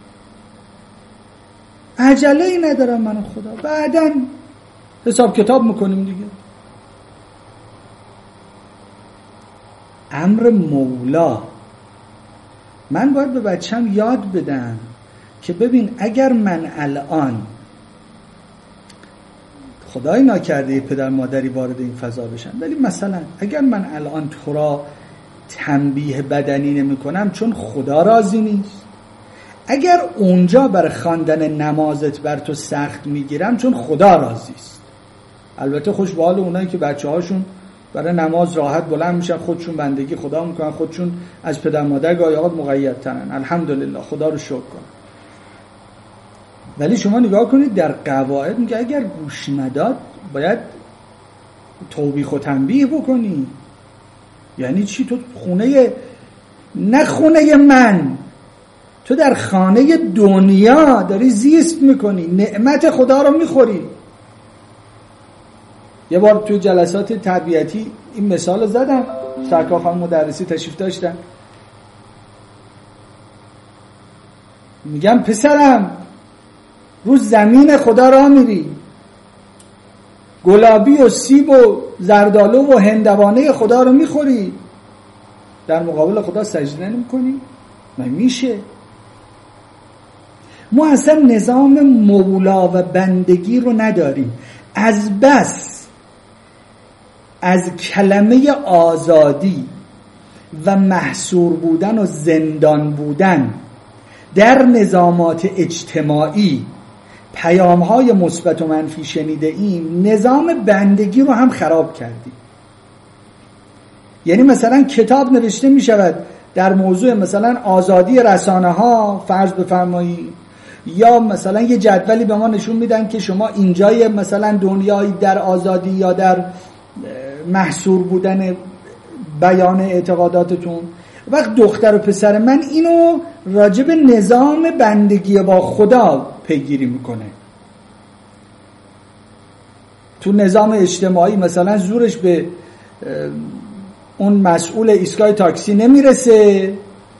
عجله ای ندارم من خدا، بعداً حساب کتاب میکنیم دیگه. امر مولا، من باید به بچم یاد بدم که ببین اگر من الان، خدای ناکرده پدر مادری وارد این فضا بشن، ولی مثلا اگر من الان تو را تنبیه بدنی نمی کنم چون خدا راضی نیست، اگر اونجا برای خواندن نمازت بر تو سخت میگیرم چون خدا راضی است. البته خوش به حال اونایی که بچه هاشون برای نماز راحت بلند میشن، خودشون بندگی خدا میکنن، خودشون از پدر مادر گاهی اوقات مقیدترن، الحمدلله، خدا رو شکر کن. ولی شما نگاه کنید در قواعد میگه اگر گوش نداد باید توبیخ و تنبیه بکنی. یعنی چی؟ تو خونه، نه خونه من، تو در خانه دنیا داری زیست میکنی، نعمت خدا رو میخوری. یه بار توی جلسات تربیتی این مثال زدم، سرکار خانم مدرسی تشریف داشتن، میگم پسرم رو زمین خدا راه میری، گلابی و سیب و زردالو و هندوانه خدا رو میخوری، در مقابل خدا سجده نمی‌کنی؟ میشه. ما اصلا نظام مولا و بندگی رو نداریم. از بس از کلمه آزادی و محصور بودن و زندان بودن در نظامات اجتماعی پیام‌های مثبت و منفی شنیده ایم، نظام بندگی رو هم خراب کردیم. یعنی مثلا کتاب نوشته می شود در موضوع مثلا آزادی رسانه ها، فرض بفرمایید، یا مثلا یه جدولی به ما نشون میدن که شما اینجای مثلا دنیایی در آزادی یا در محصور بودن بیان اعتقاداتتون. وقت دختر و پسر من اینو راجب نظام بندگی با خدا پیگیری میکنه. تو نظام اجتماعی مثلا زورش به اون مسئول ایستگاه تاکسی نمیرسه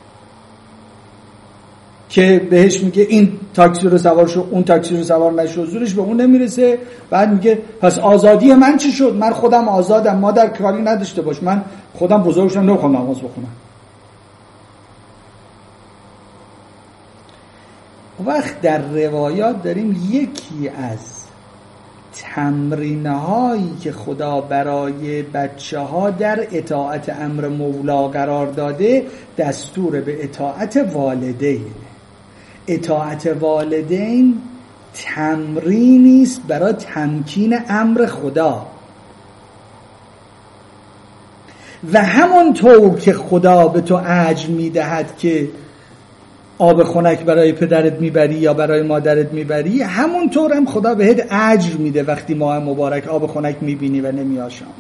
که بهش میگه این تاکسی رو سوار شو، اون تاکسی رو سوار نشو، زورش به اون نمیرسه. بعد میگه پس آزادی من چی شد؟ من خودم آزادم، مادر کاری نداشته باش، من خودم بزرگ شدم نمیخوام نماز بخونم. وقت در روایات داریم یکی از تمرین‌هایی که خدا برای بچه‌ها در اطاعت امر مولا قرار داده دستور به اطاعت والدین. اطاعت والدین تمرینی است برای تمکین امر خدا. و همونطور که خدا به تو اجر میدهد که آب خنک برای پدرت میبری یا برای مادرت میبری، همونطور هم خدا بهت اجر میده وقتی ماه مبارک آب خنک میبینی و نمیآشامی.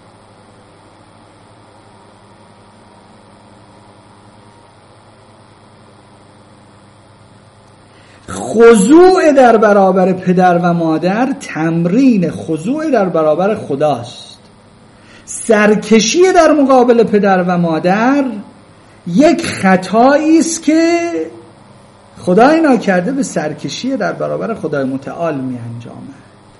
خضوع در برابر پدر و مادر تمرین خضوع در برابر خداست. سرکشی در مقابل پدر و مادر یک خطایی است که خدای ناکرده به سرکشی در برابر خدای متعال می انجامد.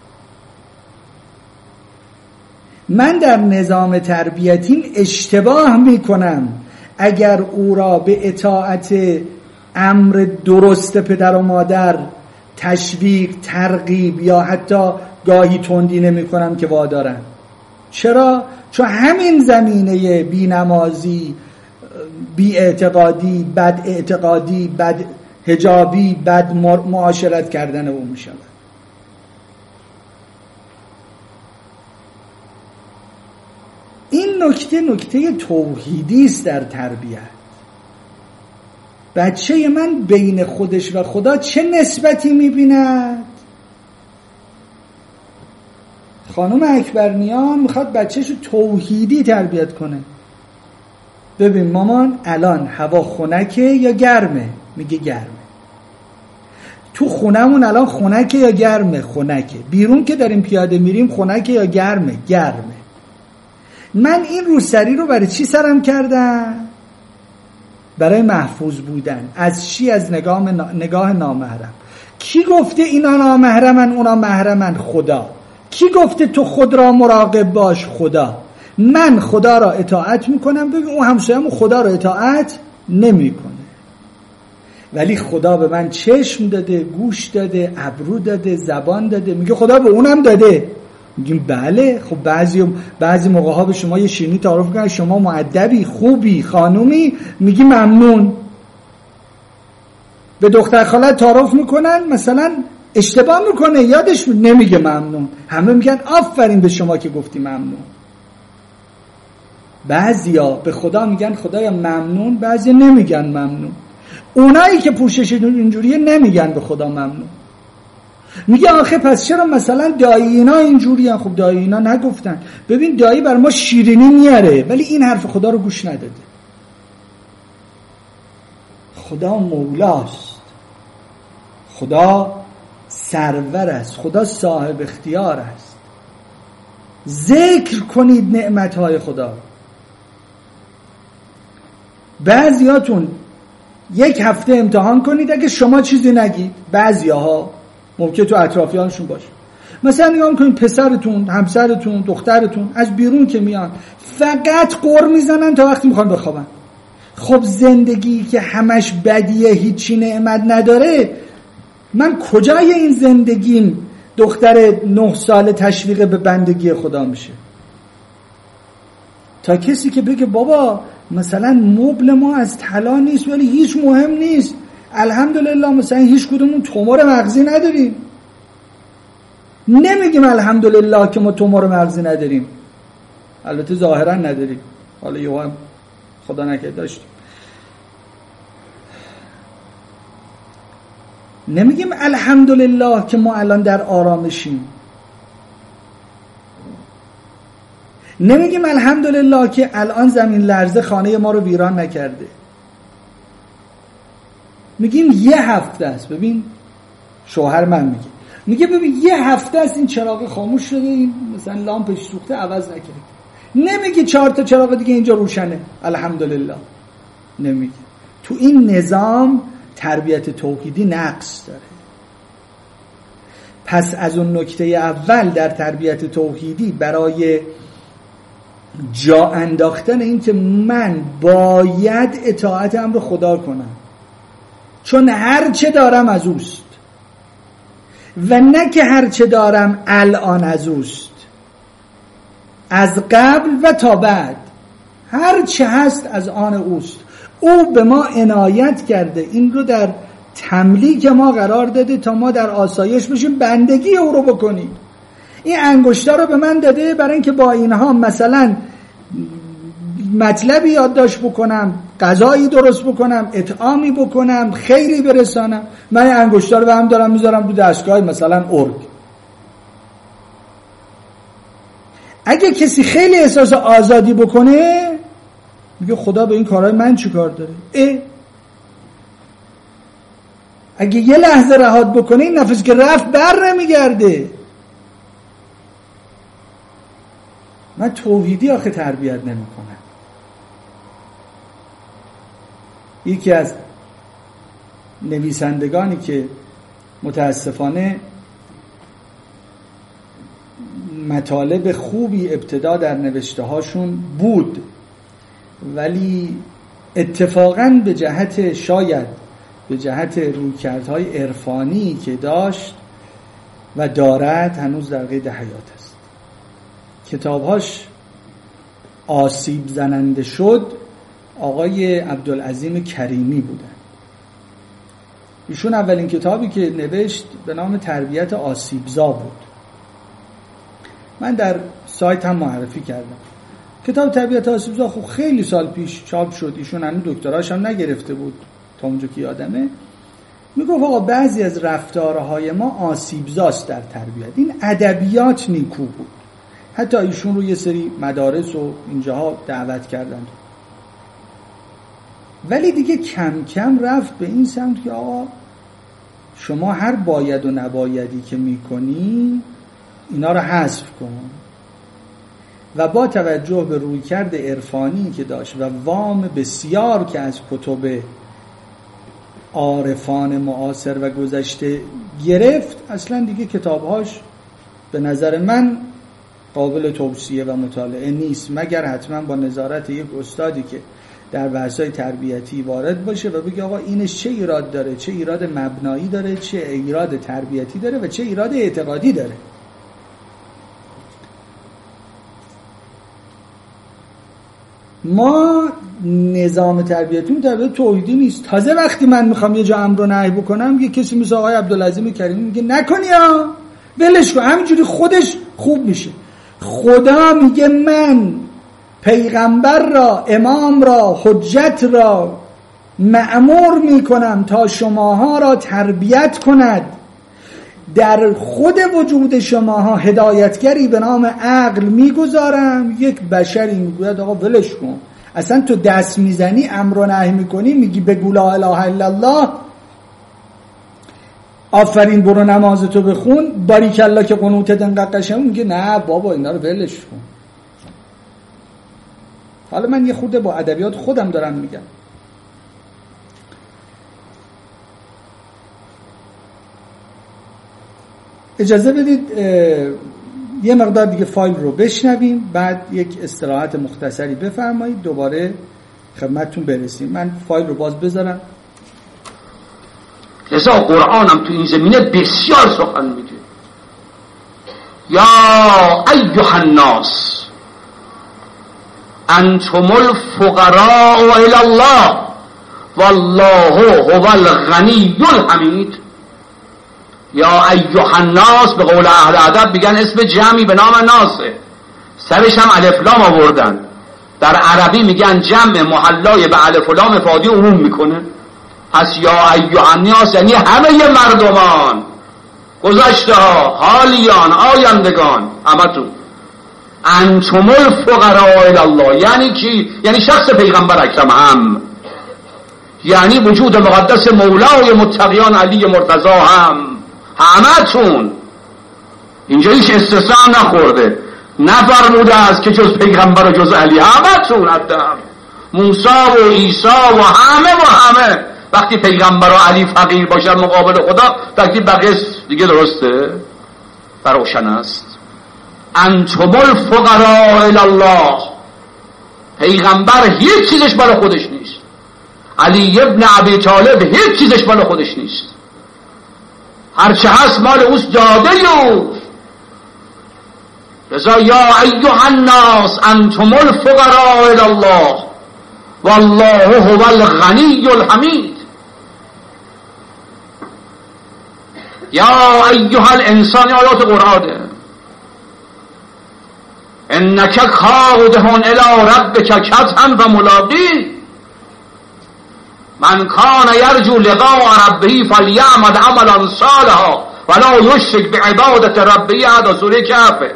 من در نظام تربیتیم اشتباه می کنم اگر او را به اطاعت امر درست پدر و مادر تشویق، ترغیب یا حتی گاهی تندی نمی کنم که وادارم. چرا؟ چون همین زمینه بی نمازی، بی اعتقادی، بد اعتقادی، بد حجابی، بد معاشرت کردن او می شود. این نکته توحیدی است در تربیت. بچه من بین خودش و خدا چه نسبتی می‌بیند؟ خانم اکبرنیا میخواد بچه‌شو توحیدی تربیت کنه. ببین مامان الان هوا خنکه یا گرمه؟ میگه گرمه. تو خونمون الان خنکه یا گرمه؟ خنکه. بیرون که داریم پیاده میریم خنکه یا گرمه؟ گرمه. من این روسری رو برای چی سرم کردم؟ برای محفوظ بودن. از چی؟ از نگاه نامحرم. کی گفته اینا نامحرمن اونا محرمن؟ خدا. کی گفته تو خود را مراقب باش؟ خدا. من خدا را اطاعت میکنم، ببین اون همسایه‌مون خدا را اطاعت نمیکنه، ولی خدا به من چشم داده، گوش داده، ابرو داده، زبان داده. میگه خدا به اونم داده. میگیم بله. خب بعضی موقع ها به شما یه شیرینی تعارف کنن، شما مؤدبی، خوبی، خانومی، میگی ممنون. به دختر خالت تعارف میکنن، مثلا اشتباه میکنه یادش نمیگه ممنون، همه میگن آفرین به شما که گفتی ممنون. بعضیا به خدا میگن خدایا ممنون، بعضی نمیگن ممنون. اونایی که پوشششون اینجوریه نمیگن به خدا ممنون. میگه آخه پس چرا مثلا دایی اینا اینجوریه؟ خب دایی اینا نگفتن. ببین دایی بر ما شیرینی میاره ولی این حرف خدا رو گوش نداده. خدا مولاست، خدا سرور است، خدا صاحب اختیار است. ذکر کنید نعمتهای خدا. بعضیاتون یک هفته امتحان کنید اگه شما چیزی نگید، بعضیاها ممکن تو اطرافیانشون باشه. مثلا نگاه میکنید پسرتون، همسرتون، دخترتون از بیرون که میان فقط قر میزنن تا وقتی میخوان بخوابن. خب زندگی که همش بدیه، هیچی نعمت نداره، من کجای این زندگیم دختر 9 ساله تشویق به بندگی خدا میشه؟ تا کسی که بگه بابا مثلا مبل ما از طلا نیست ولی هیچ مهم نیست، الحمدلله مثلا هیچ کدومون تومور مغزی نداریم. نمیگیم الحمدلله که ما تومور مغزی نداریم، البته ظاهرا نداریم، حالا یه هم خدا نکرده داشتیم. نمیگیم الحمدلله که ما الان در آرامشیم. نمیگیم الحمدلله که الان زمین لرزه خانه ما رو ویران نکرده. میگیم یه هفته است. ببین شوهر من میگه ببین یه هفته است این چراغ خاموش شده، این مثلا لامپش سوخته عوض نکرده. نمیگی 4 تا چراغ دیگه اینجا روشنه الحمدلله. نمیگی. تو این نظام تربیت توحیدی نقص داره. پس از اون نکته اول در تربیت توحیدی برای جا انداختن این که من باید اطاعت امر خدا کنم چون هر چه دارم از اوست و نه که هر چه دارم الان از اوست، از قبل و تا بعد هر چه هست از آن اوست. او به ما عنایت کرده، این رو در تملیک ما قرار داده تا ما در آسایش بشیم، بندگی او رو بکنیم. این انگشتا رو به من داده برای اینکه با اینها مثلا مطلبی یادداشت بکنم، غذایی درست بکنم، اطعامی بکنم، خیری برسانم. من انگشتار رو هم دارم میذارم تو دستگاه مثلا ارگ. اگه کسی خیلی احساس آزادی بکنه میگه خدا به این کارهای من چی کار داره؟ اگه یه لحظه رهات بکنه این نفس که رفت بر نمیگرده. من توحیدی آخه تربیت نمی کنم. یکی از نویسندگانی که متاسفانه مطالب خوبی ابتدا در نوشته هاشون بود ولی اتفاقاً به جهت شاید به جهت رویکردهای عرفانی که داشت و دارد هنوز در قید حیات است. کتابهاش آسیب زننده شد آقای عبدالعظیم کریمی بودن. ایشون اولین کتابی که نوشت به نام تربیت آسیبزا بود. من در سایت هم معرفی کردم. کتاب تربیت آسیبزا خب خیلی سال پیش چاپ شد. ایشون هنوز دکتراش هم نگرفته بود تا اونجا که یادمه. میگفت آقا بعضی از رفتارهای ما آسیبزاست در تربیت. این ادبیات نیکو بود. حتی ایشون رو یه سری مدارس و اینجاها دعوت کردند. ولی دیگه کم کم رفت به این سمت که آقا شما هر باید و نبایدی که میکنی اینا رو حذف کن و با توجه به رویکرد عرفانی که داشت و وام بسیار که از کتب عارفان معاصر و گذشته گرفت، اصلا دیگه کتابهاش به نظر من قابل توصیه و مطالعه نیست مگر حتما با نظارت یک استادی که در بحث‌های تربیتی وارد باشه و بگه آقا اینش چه ایراد داره، چه ایراد مبنایی داره، چه ایراد تربیتی داره و چه ایراد اعتقادی داره. ما نظام تربیتیمون تربیت توحیدی نیست. تازه وقتی من میخوام یه جا امر و نهی بکنم یه کسی مثل آقای عبدالعظیم کریمی میگه نکنی ها، ولش کن، همینجوری خودش خوب میشه. خدا میگه من پیغمبر را، امام را، حجت را مأمور میکنم تا شماها را تربیت کند. در خود وجود شماها هدایتگری به نام عقل میگذارم. یک بشری میگوید آقا ولش کن، اصلا تو دست میزنی امر و نهی میکنی میگی بگو لا اله الا الله، آفرین برو نمازتو بخون، باریکالله که قنوتت انقدر قشنگه، میگه نه بابا اینا رو ولش کن. حالا من یه خورده با ادبیات خودم دارم میگم. اجازه بدید یه مقدار دیگه فایل رو بشنویم، بعد یک استراحت مختصری بفرمایید، دوباره خدمتتون برسیم. من فایل رو باز بذارم. لذا قرآن هم تو این زمینه بسیار سخن میگه. یا ایها الناس انتم الفقراء الی الله والله هو الغنی الحمید. یا ایها الناس به قول اهل ادب میگن اسم جمعی به نام ناسه، سرش هم الف لام آوردن. در عربی میگن جمع محلای به الف لام افادی عموم میکنه. پس یا ایها الناس یعنی همه مردمان، گذشته ها، حالیان، آیندگان، همتون. انتم الفقراء الی الله یعنی کی؟ یعنی شخص پیغمبر اکرم هم، یعنی وجود مقدس مولای متقیان علی مرتضی هم، همتون. اینجا هیچ استثناء نخورده، نفرموده است که جز پیغمبر و جز علی، همتون. حتی موسی و عیسی و همه وقتی پیغمبر و علی فقیر باشن مقابل خدا، وقتی بقیه دیگه درسته و روشن است. انتم الفقراء الی الله، پیغمبر هیچ چیزش برای خودش نیست، علی ابن ابی طالب هیچ چیزش برای خودش نیست، هرچه هست مال اوست، داده اوست. لذا یا ایها الناس انتم الفقراء الی الله والله هو الغنی الحمید. یا ایها الانسان، آیات قرآنه. انک کادح الی ربک کدحا فملاقیه من کان یرجو لقاء ربه فلیعمل عملا صالحا ولا یشرک بعبادت ربه احدا. سوره کهف،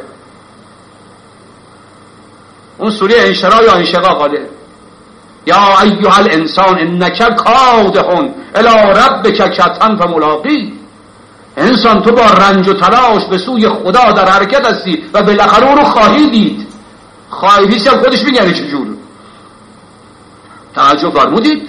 اون سوره انشراح یا انشقاقه. یا ایها الانسان انک کادح الی ربک کدحا فملاقیه. انسان تو با رنج و تلاش به سوی خدا در حرکت هستی و بالاخره اون رو خواهی دید. خواهی دید هم خودش میگه چجور. توجه فرمودید؟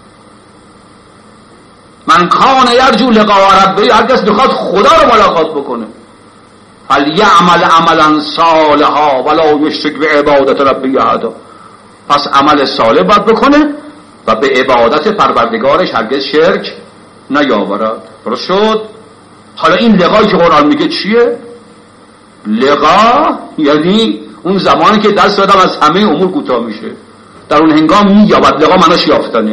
من کان یرجو لقاء ربه، هر کس بخواد خدا رو ملاقات بکنه، فلیعمل عملا صالحا ولا یشرک بعبادت ربه احدا. پس عمل صالح باید بکنه و به عبادت پروردگارش هرگز شرک نیاورد. درست شد؟ حالا این لقایی که قرآن میگه چیه؟ لقا یعنی اون زمانی که دست آدم از همه امور کوتاه میشه، در اون هنگام مییابد. لقا معناش یافتنه.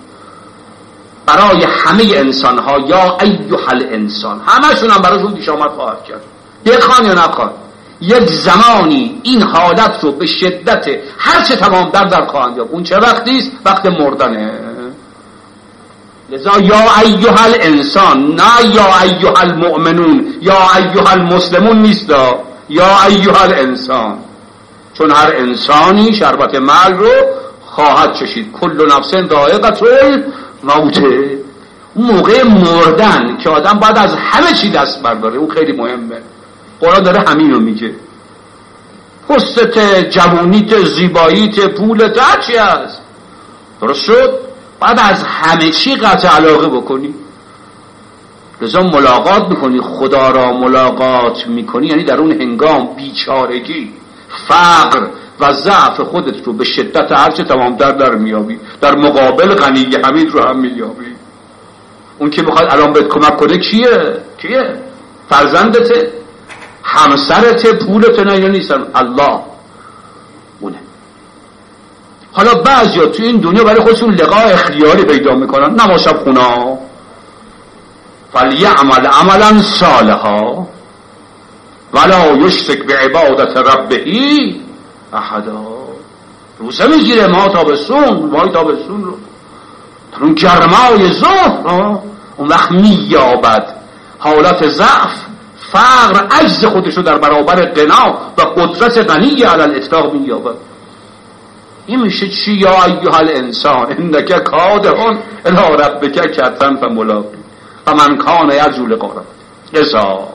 برای همه انسان ها یا ایها الانسان، همشون هم براشون پیش آمد خواهد کرد، بخوان یا نخوان. یک زمانی این حالت رو به شدت هر چه تمام در خواهند یافت. اون چه وقتی است؟ وقت مردنه. لذا یا ایها الانسان، نه یا ایها المؤمنون یا ایها المسلمون نیست، یا ایها الانسان، چون هر انسانی شربت مرگ رو خواهد چشید. کل نفس ذائقة الموت. اون موقع مردن که آدم باید از همه چی دست برداره، اون خیلی مهمه. قرآن داره همین رو میگه. حست، جوانیت، زیباییت، پولت، هر چی هست، درست شد؟ باید از همه چی قطع علاقه بکنی. لذا ملاقات میکنی، خدا را ملاقات میکنی، یعنی در اون هنگام بیچارگی، فقر و ضعف خودت رو به شدت هرچه تمام در میابی. در مقابل غنی حمید رو هم میابی. اون که میخواد الان بهت کمک کنه کیه؟ فرزندته؟ همسرته؟ پولته؟ نه یا نیستن؟ الله اونه. حالا بعضیا تو این دنیا برای خودشون لقاء اختیاری پیدا میکنن، نماز شب خونا، فلیعمل عملا صالحا ولا یشرک بعبادت ربه احدا. روزه میگیره ماه تابستون رو در اون گرمای ظهر، اون وقت مییابد حالت ضعف، فقر، عجز خودشو در برابر غنا و قدرت غنی علی الاطلاق مییابد. این میشه چی؟ یا ایها الانسان انک کادح الی ربک کدحا فملاقیه فمن کان یرجو لقاء ربه. لذا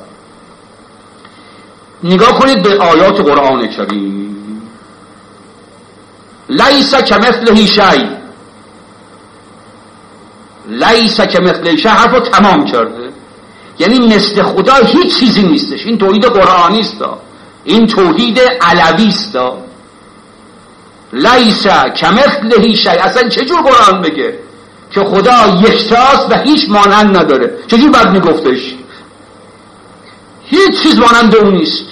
نگاه کنید به آیات قرآن کریم. لیس کمثله شیء، لیس کمثله شیء حرفو تمام کرده، یعنی مثل خدا هیچ چیزی نیستش. این توحید قرآنی است، این توحید علوی است. لیس کمثله شیء، اصلا چجور قرآن بگه که خدا یکتاست و هیچ مانند نداره؟ چجور باید میگفتش؟ هیچ چیز مانند اون نیست.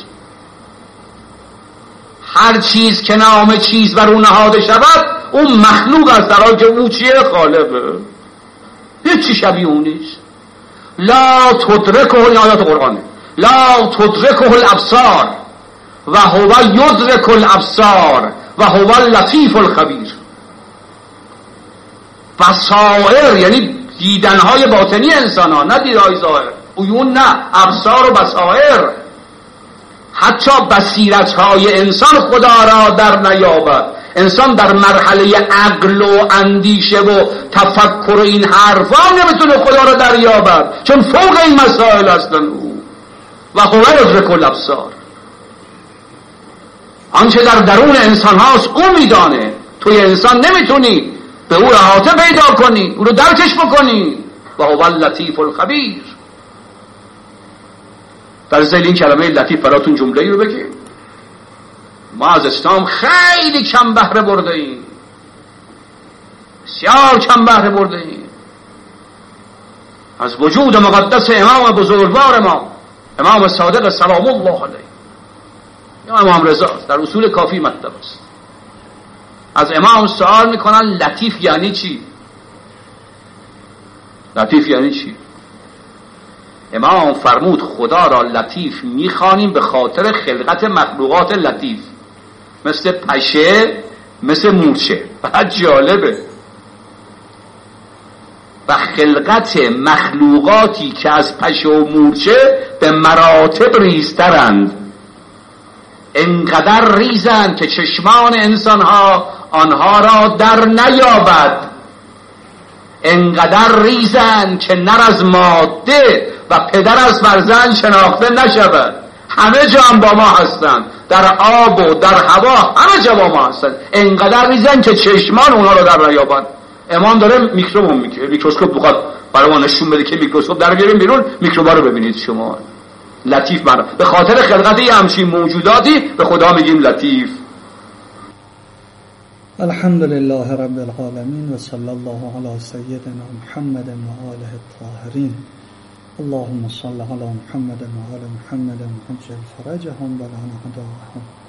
هر چیز که نام چیز بر اون نهاده شود اون مخلوق است، در حالی که او چیه؟ خالقه. هیچ چی شبیه اون نیست. لا تدرکه، این آیات قرآنه، لا تدرکه الابصار و هو یدرک الابصار و هو اللطیف الخبیر. بصائر یعنی دیدنهای باطنی انسان ها، نه دیدهای ظاهر. عیون نه، ابصار و بصائر. حتی بصیرتهای انسان خدا را در نیابد. انسان در مرحله عقل و اندیشه و تفکر و این حرفا نمیتونه خدا را دریابد، چون فوق این مسائل هستن او. و هو یدرک الابصار، آنچه در درون انسان هاست او میدانه. توی انسان نمیتونی به او احاطه پیدا کنی، او رو درکش بکنی. و هو اللطیف الخبیر. در ذیل این کلمه لطیف براتون جمله رو بگیم. ما از اسلام خیلی کم بهره برده ایم، بسیار کم بهره برده ایم از وجود مقدس امام بزرگوار ما، امام صادق سلام الله علیه. امام رضا در اصول کافی مطلب است. از امام سوال میکنن لطیف یعنی چی؟ لطیف یعنی چی؟ امام فرمود خدا را لطیف میخوانیم به خاطر خلقت مخلوقات لطیف. مثل پشه، مثل مورچه. بعد جالبه و خلقت مخلوقاتی که از پشه و مورچه به مراتب ریزترند، انقدر ریزند که چشمان انسانها آنها را در نیابد، انقدر ریزند که نر از ماده و پدر از فرزند شناخته نشود. همه جا هم با ما هستند، در آب و در هوا همه جا با ما هستند، انقدر ریزند که چشمان اونها را در نیابد. امام داره میکروسکوپ بخواد برای ما نشون بده که میکروسکوپ در بیاریم بیرون، میکروبا رو ببینید شما. لطیف مرا به خاطر خلقت یه همچین موجوداتی به خدا میگیم لطیف. الحمد لله رب العالمین و صلی الله علی سیدنا محمد و آله الطاهرین. اللهم صل علی محمد و آل محمد و عجل فرجهم و لعنهم